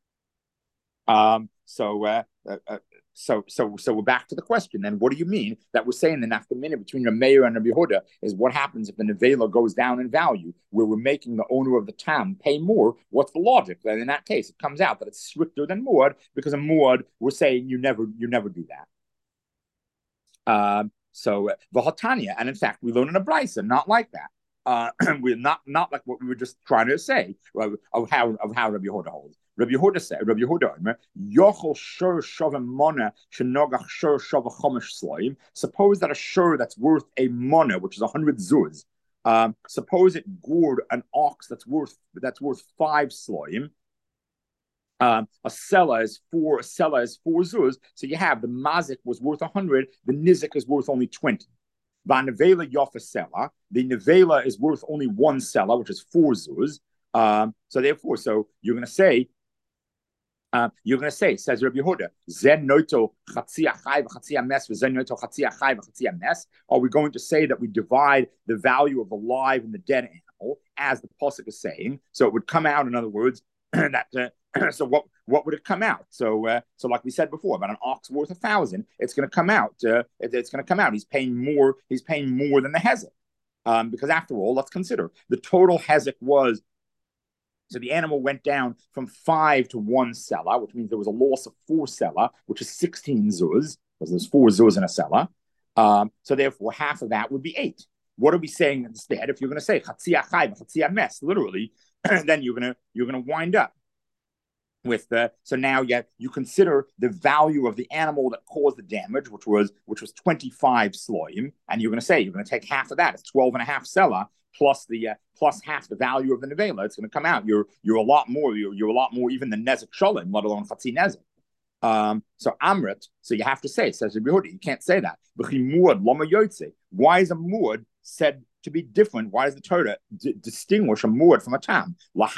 So we're back to the question. Then what do you mean that we're saying the nafkamina between Rameir and Rabbi Yehuda is what happens if the nevela goes down in value, where we're making the owner of the tam pay more? What's the logic? Then in that case, it comes out that it's stricter than muad because a muad we're saying you never do that. So v'hatanya, and in fact we learn in a brisa not like that. We're not like what we were just trying to say of how Rabbi Yehuda holds. Rabbi Yehuda said, Yochel shur shavim mona shenogach shur shavah chomesh sloim. Suppose that a shur that's worth a mona, which is 100 zuz, suppose it gored an ox that's worth 5 sloim. A sella is 4 zuz. So you have the mazik was worth 100, the nizik is worth only 20. Vanevela yofa sela. The nevela is worth only one sela, which is 4 zuz. So therefore, you're going to say, says Rabbi Yehuda, Zen noito chatzia chai v'chatzia mes, v'zen noito chatzia chai v'chatzia mes. Are we going to say that we divide the value of the live and the dead animal, as the pasuk is saying? So it would come out, in other words, that. So what would it come out? So like we said before, about an ox worth 1,000, it's going to come out. It's going to come out. He's paying more. He's paying more than the hezek, because after all, let's consider the total hezek was. So the animal went down from 5 to 1 sela, which means there was a loss of 4 sela, which is 16 zuz, because there's 4 zuz in a sela. So therefore, half of that would be 8. What are we saying instead? If you're going to say chatzia chai, chatzia mes, literally, then you're gonna wind up with so now you consider the value of the animal that caused the damage, which was 25 sloim, and you're going to take half of that. It's 12 and a half sela plus half the value of the nevela. It's going to come out. You're a lot more. You're a lot more even than nezek shalom, let alone chatzi nezek. So amrit. So you have to say, says the Yehuda, you can't say that. Why is a muad said to be different? Why does the Torah distinguish a muad from a tam?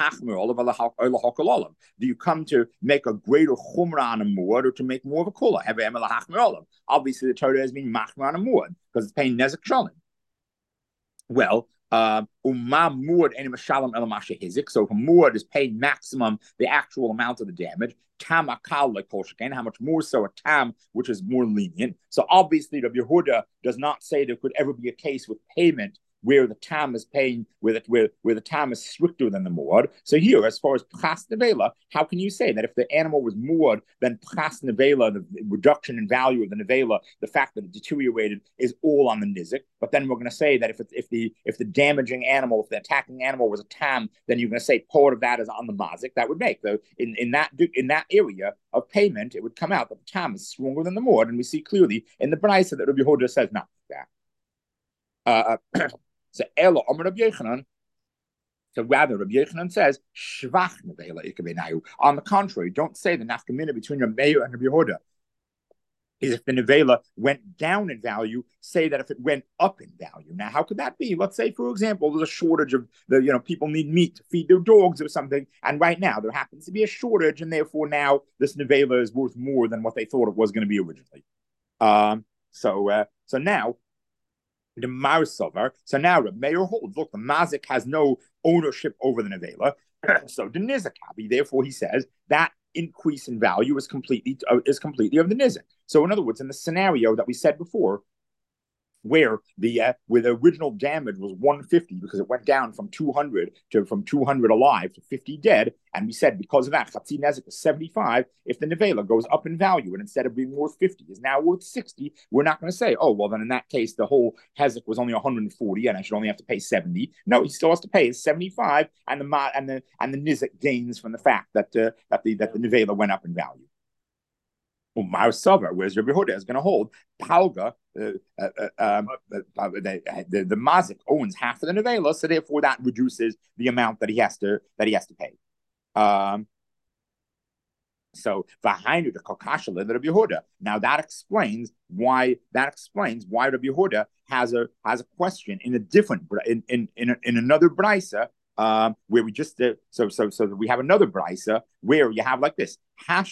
Do you come to make a greater chumrah on a muad, or to make more of a kula? Obviously, the Torah has been machmir on a muad because it's paying nezek shalom. Well, so if a muad is paying maximum the actual amount of the damage, tam akal like kol shekain, how much more so a tam which is more lenient. So obviously, Rabbi Yehuda does not say there could ever be a case with payment where the tam is paying, where the tam is stricter than the muad. So here, as far as pras nevela, how can you say that if the animal was muad, then pras nevela, the reduction in value of the nevela, the fact that it deteriorated, is all on the nizik? But then we're going to say that if the damaging animal, if the attacking animal was a tam, then you're going to say part of that is on the mazik. That would make in that area of payment, it would come out that the tam is stronger than the muad, and we see clearly in the brayso that Rabbi Yehuda says not that. So Elo Amar Rabbi Yochanan. So rather, Rabbi Yochanan says shvach nevela ikabenayu. On the contrary, don't say the nafkamina between Rabbi Meir and Rabbi Yehuda is if the nevela went down in value. Say that if it went up in value. Now, how could that be? Let's say, for example, there's a shortage of people need meat to feed their dogs or something, and right now there happens to be a shortage, and therefore now this nevela is worth more than what they thought it was going to be originally. So now. The Marsover. So now Reb Meir holds, look, the Mazik has no ownership over the nevela. So the Nizakabi, therefore he says that increase in value is completely of the Nizik. So in other words, in the scenario that we said before, where the original damage was 150 because it went down from 200 alive to 50 dead, and we said because of that Chatzi Nezek is 75. If the nevela goes up in value and instead of being worth 50 is now worth 60, we're not going to say, oh well, then in that case the whole hezek was only 140 and I should only have to pay 70. No, he still has to pay his 75, and the Nizek gains from the fact that the nevela went up in value. Whereas Rabbi Yehuda is going to hold Palga, the Mazik owns half of the nevela, so therefore that reduces the amount that he has to pay. So Vahainu the Kakasha the Rabbi Yehuda. Now that explains why Rabbi Yehuda has a question in a different in another brisa. Where we just so we have another brisa where you have like this. Now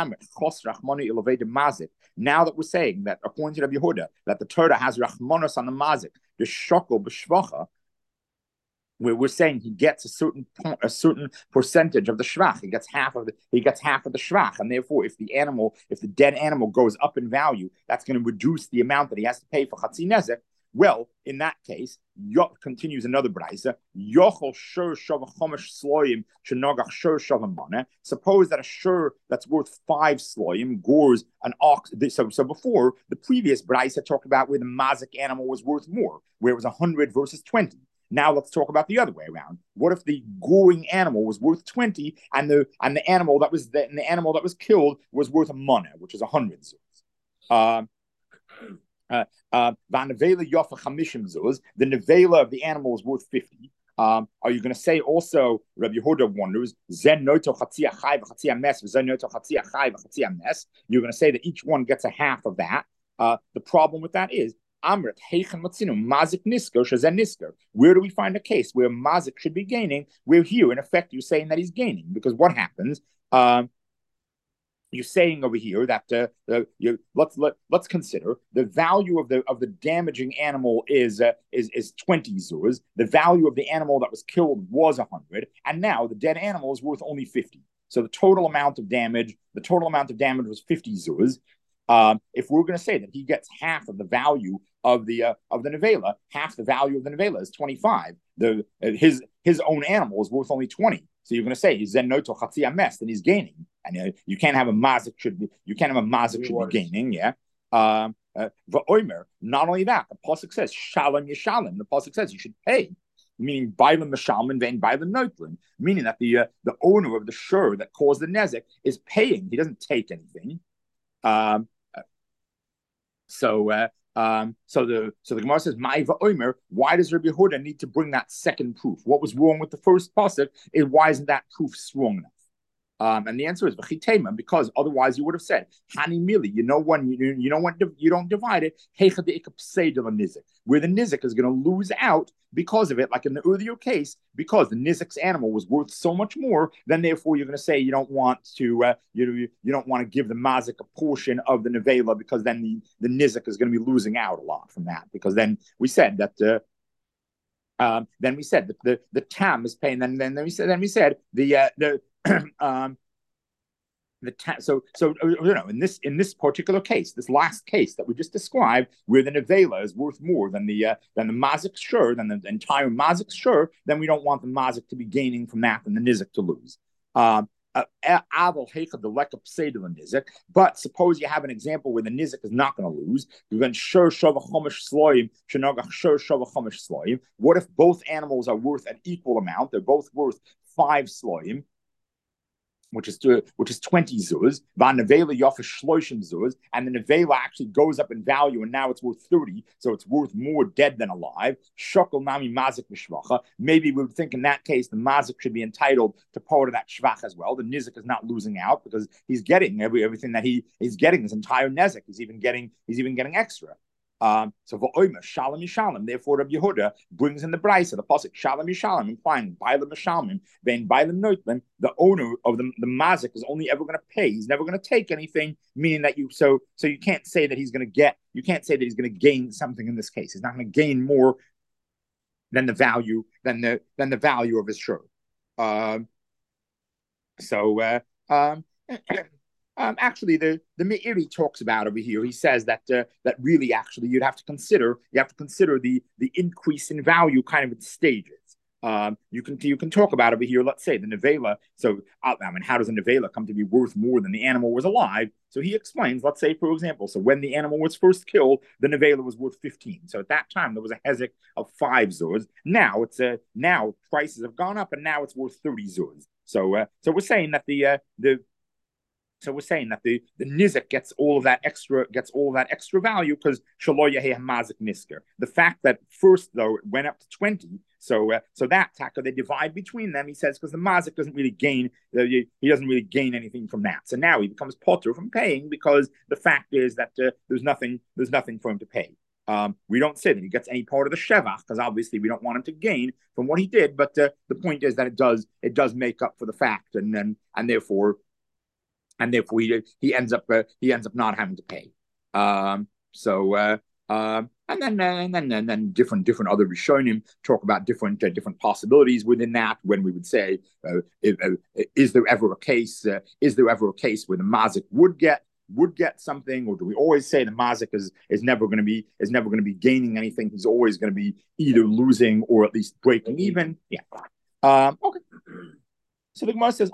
that we're saying that according to Rabbi Yehuda that the Torah has rachmanos on the mazik, the shokol b'shvacha, where we're saying he gets a certain percentage of the shvach, he gets half of the shvach, and therefore if the dead animal goes up in value, that's going to reduce the amount that he has to pay for chatzi nezek. Well, in that case, continues another brisa. Suppose that a shur that's worth 5 sloim gores an ox. So before, the previous brisa talked about where the mazik animal was worth more, where it was 100 versus 20. Now let's talk about the other way around. What if the goring animal was worth 20 and the animal that was killed was worth a mana, which is 100 zuz? The nevela of the animal is worth 50. Are you going to say also, Rabbi Yehuda wonders, Zen noto chatzia chai v'chatzia mes, Zen noto chatzia chai v'chatzia mes? You're going to say that each one gets a half of that. The problem with that is, Amrit Heichen Matzinu Mazik Nisker Shazen Nisker. Where do we find a case where Mazik should be gaining? Where here, in effect, you're saying that he's gaining, because what happens? You're saying over here that let's consider the value of the damaging animal is 20 zuz. The value of the animal that was killed was 100, and now the dead animal is worth only 50. So the total amount of damage was 50 zuz. If we're going to say that he gets half of the value of the nevela, half the value of the nevela is 25. His own animal is worth only 20. So you're going to say he's then noto chatzi ames, then he's gaining, and you can't have a mazik should be gaining, yeah. V'omer, not only that, the pasuk says shalom yishalem. The pasuk says you should pay, meaning bailam mishalman vein bailam notlin, meaning that the owner of the shur that caused the nezek is paying. He doesn't take anything. So the Gemara says, Ma'eva Omer, why does Rabbi Yehuda need to bring that second proof? What was wrong with the first pasuk? Why isn't that proof strong enough? And the answer is v'chitema, because otherwise you would have said hani mili. You don't divide it. Where the nizik is going to lose out because of it, like in the earlier case, because the nizik's animal was worth so much more. Then therefore you're going to say you don't want to you don't want to give the mazik a portion of the nevela, because then the nizik is going to be losing out a lot from that. Because then we said that. Then we said that the tam is paying. Then we said in this particular case, this last case that we just described, where the nevela is worth more than the mazik shur, than the entire mazik shur, then we don't want the mazik to be gaining from that and the nizik to lose. But suppose you have an example where the nizik is not going to lose. What if both animals are worth an equal amount? They're both worth 5 sloim, which is 20 zuz, and the nevela actually goes up in value, and now it's worth 30, so it's worth more dead than alive. Maybe we would think in that case the mazik should be entitled to part of that shvach as well. The nizik is not losing out because he's getting everything that he's getting, his entire nezik. He's even getting extra. So v'oimer shalom yishalom. Therefore, Rabbi Yehuda brings in the brisa the pasuk shalom yishalom, implying bailam mishalmim, then bailam noitlim. The owner of the mazik is only ever going to pay. He's never going to take anything. Meaning that you can't say that he's going to get. You can't say that he's going to gain something in this case. He's not going to gain more than the value of his shur. Actually, the Meiri talks about over here. He says that really, actually, you have to consider the increase in value kind of at stages. You can talk about over here. Let's say the nevela. So, how does a nevela come to be worth more than the animal was alive? So he explains. Let's say, for example, so when the animal was first killed, the nevela was worth 15. So at that time there was a hezek of 5 zuz. Now now prices have gone up, and now it's worth 30 zuz. So we're saying that the nizik gets all of that extra value because shelo yeheh mazik nisker. The fact that first though it went up to 20, so that taka they divide between them. He says because the mazik doesn't really gain, he doesn't really gain anything from that. So now he becomes potter from paying because the fact is that there's nothing for him to pay. We don't say that he gets any part of the shevach because obviously we don't want him to gain from what he did. But the point is that it does make up for the fact, and therefore he ends up not having to pay. And then different other Rishonim talk about different possibilities within that. When we would say, is there ever a case where the mazik would get something, or do we always say the mazik is never going to be gaining anything? He's always going to be either losing or at least breaking even. Yeah. Okay. So the Gemara says,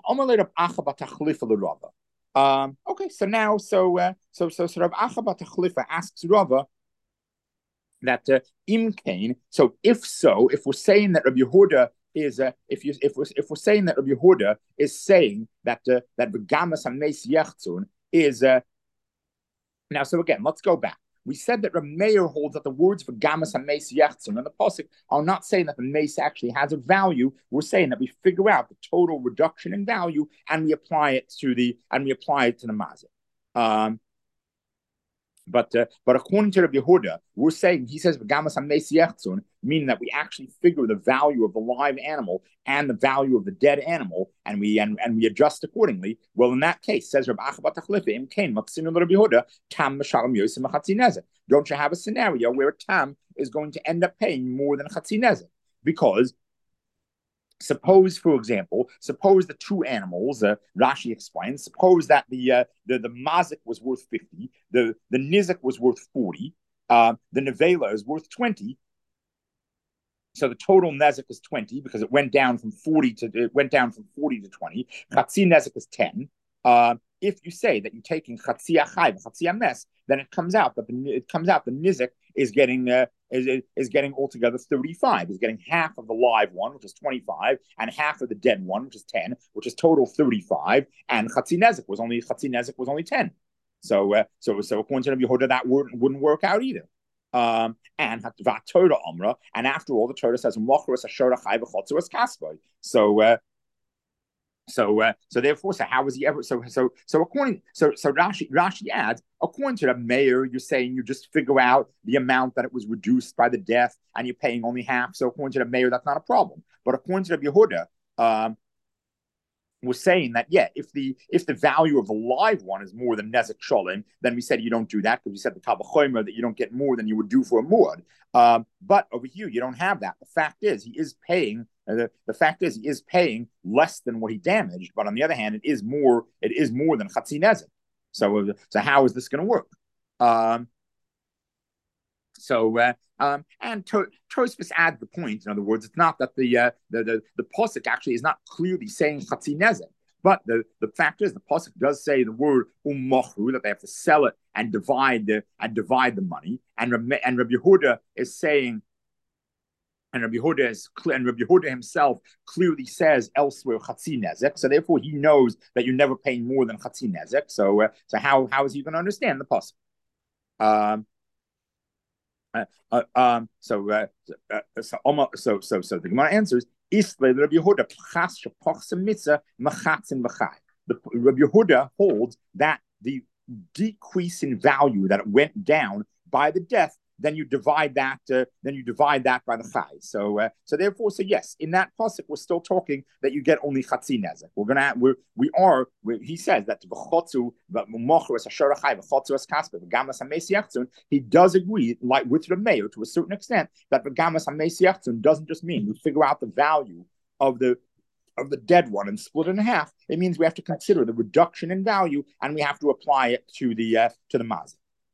okay, so now, Rav Acha bar Tachlifa asks Rava that imkain. So if we're saying that Rabbi Yehuda is if we're saying that Rabbi Yehuda is saying that the Gamas Hameis Yechtzun is now. So again, let's go back. We said that Rav Meir holds that the words for Gamas HaMeis Yechtzun and the pasuk are not saying that the mace actually has a value. We're saying that we figure out the total reduction in value and we apply it to the mazik. But according to Rabbi Yehuda, we're saying he says meaning that we actually figure the value of the live animal and the value of the dead animal, and we adjust accordingly. Well, in that case, says Rabbi Acha Yehuda, tam don't you have a scenario where a tam is going to end up paying more than chatzi because suppose, for example, the two animals, Rashi explains, suppose that the mazik was worth 50, the nizik was worth 40, the nevela is worth 20. So the total nezik is 20 because it went down from 40 to 20. Chatzi nezik is 10. If you say that you're taking chatzi achai, chatzi ames, then it comes out the nizik is getting altogether 35. He's getting half of the live one, which is 25, and half of the dead one, which is 10, which is total 35. And chatzi nezik was only 10. So according to Rabbi Yehuda, that wouldn't work out either. And Torah Amra, and after all, the Torah says so therefore, how was he ever? So Rashi adds, according to the mayor, you're saying you just figure out the amount that it was reduced by the death, and you're paying only half. So according to the mayor, that's not a problem. But according to the Yehuda, we're saying that if the value of the live one is more than nezek sholim, then we said you don't do that because we said the Kal Vachomer that you don't get more than you would do for a muad. But over here you don't have that. The fact is he is paying. The fact is he is paying less than what he damaged, but on the other hand, it is more than chatzi nezek. So how is this going to work? And Tosfos adds the point. In other words, it's not that the pasuk actually is not clearly saying chatzi nezek, but the fact is the pasuk does say the word ummachru, that they have to sell it and divide the money. And Rabbi Yehuda is saying. And Rabbi Yehuda himself clearly says elsewhere chatzi nezek. So therefore, he knows that you're never paying more than chatzi nezek. So how is he going to understand the pasuk? So the Gemara answers: Rabbi Yehuda holds that the decrease in value that it went down by the death, then you divide that by the chai. So therefore, yes, in that pasuk we're still talking that you get only chatzi nezek. He says that he does agree, like with the mayor to a certain extent, that the gamas hamesiachtzun doesn't just mean we figure out the value of the dead one and split it in half. It means we have to consider the reduction in value and we have to apply it to the mazik.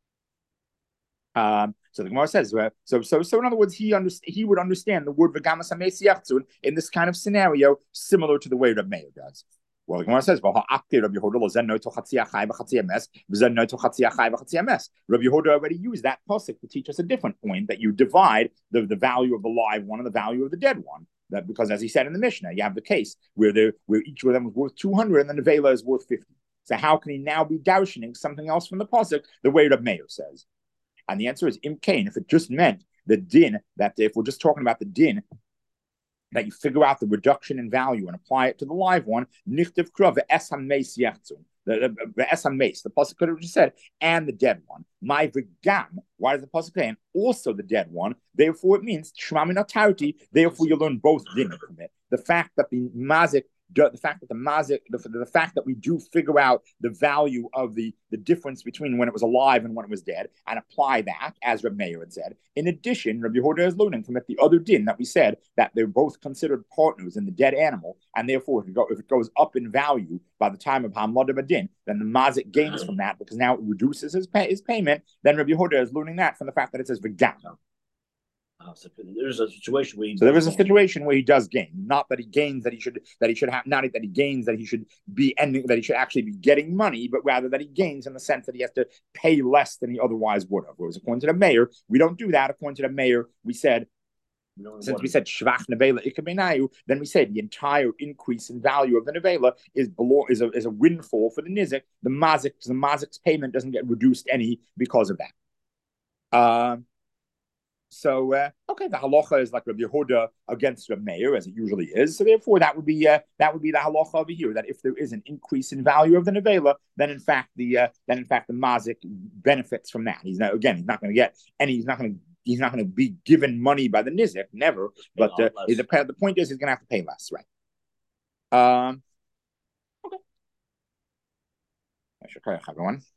So the Gemara says, so in other words, he would understand the word v'gamas hamesiachtzun in this kind of scenario, similar to the way Reb Meir does. Well, the Gemara says, Rabbi Yehuda already used that pasuk to teach us a different point, that you divide the value of the live one and the value of the dead one. That because, as he said in the Mishnah, you have the case where each of them was worth 200 and the nevela is worth 50. So how can he now be darshaning something else from the pasuk the way Reb Meir says? And the answer is imkain. If it just meant the din, that if we're just talking about the din, that you figure out the reduction in value and apply it to the live one, nichtiv kra ve'es hameis yachtzun. The pasuk could have just said, and the dead one. My v'gam. Why does the pasuk say, and also the dead one? Therefore, it means shma min atarti. Therefore, you learn both din from it. The fact that the fact that we do figure out the value of the difference between when it was alive and when it was dead and apply that, as Reb Meir had said. In addition, Rabbi Yehuda is learning from it the other din that we said that they're both considered partners in the dead animal, and therefore if it goes up in value by the time of Hamad Badin, then the mazik gains from that because now it reduces his payment. Then Rabbi Yehuda is learning that from the fact that it says v'gam. So there's a situation where he does gain, not that he gains that he should have, not that he gains that he should be ending, that he should actually be getting money, but rather that he gains in the sense that he has to pay less than he otherwise would have. Whereas according to the mayor, we don't do that. According to the mayor, we said since we said shvach nevela ikabenayu, then we said the entire increase in value of the nevela is a windfall for the nizik. The mazik's payment doesn't get reduced any because of that. Okay. Okay, the halacha is like Rabbi Yehuda against Rabbi Meir, as it usually is. So therefore, that would be the halacha over here. That if there is an increase in value of the nevela, then in fact the mazik benefits from that. He's not going to get any. He's not going to be given money by the nizik, never. But the point is, he's going to have to pay less, right? Okay. Everyone.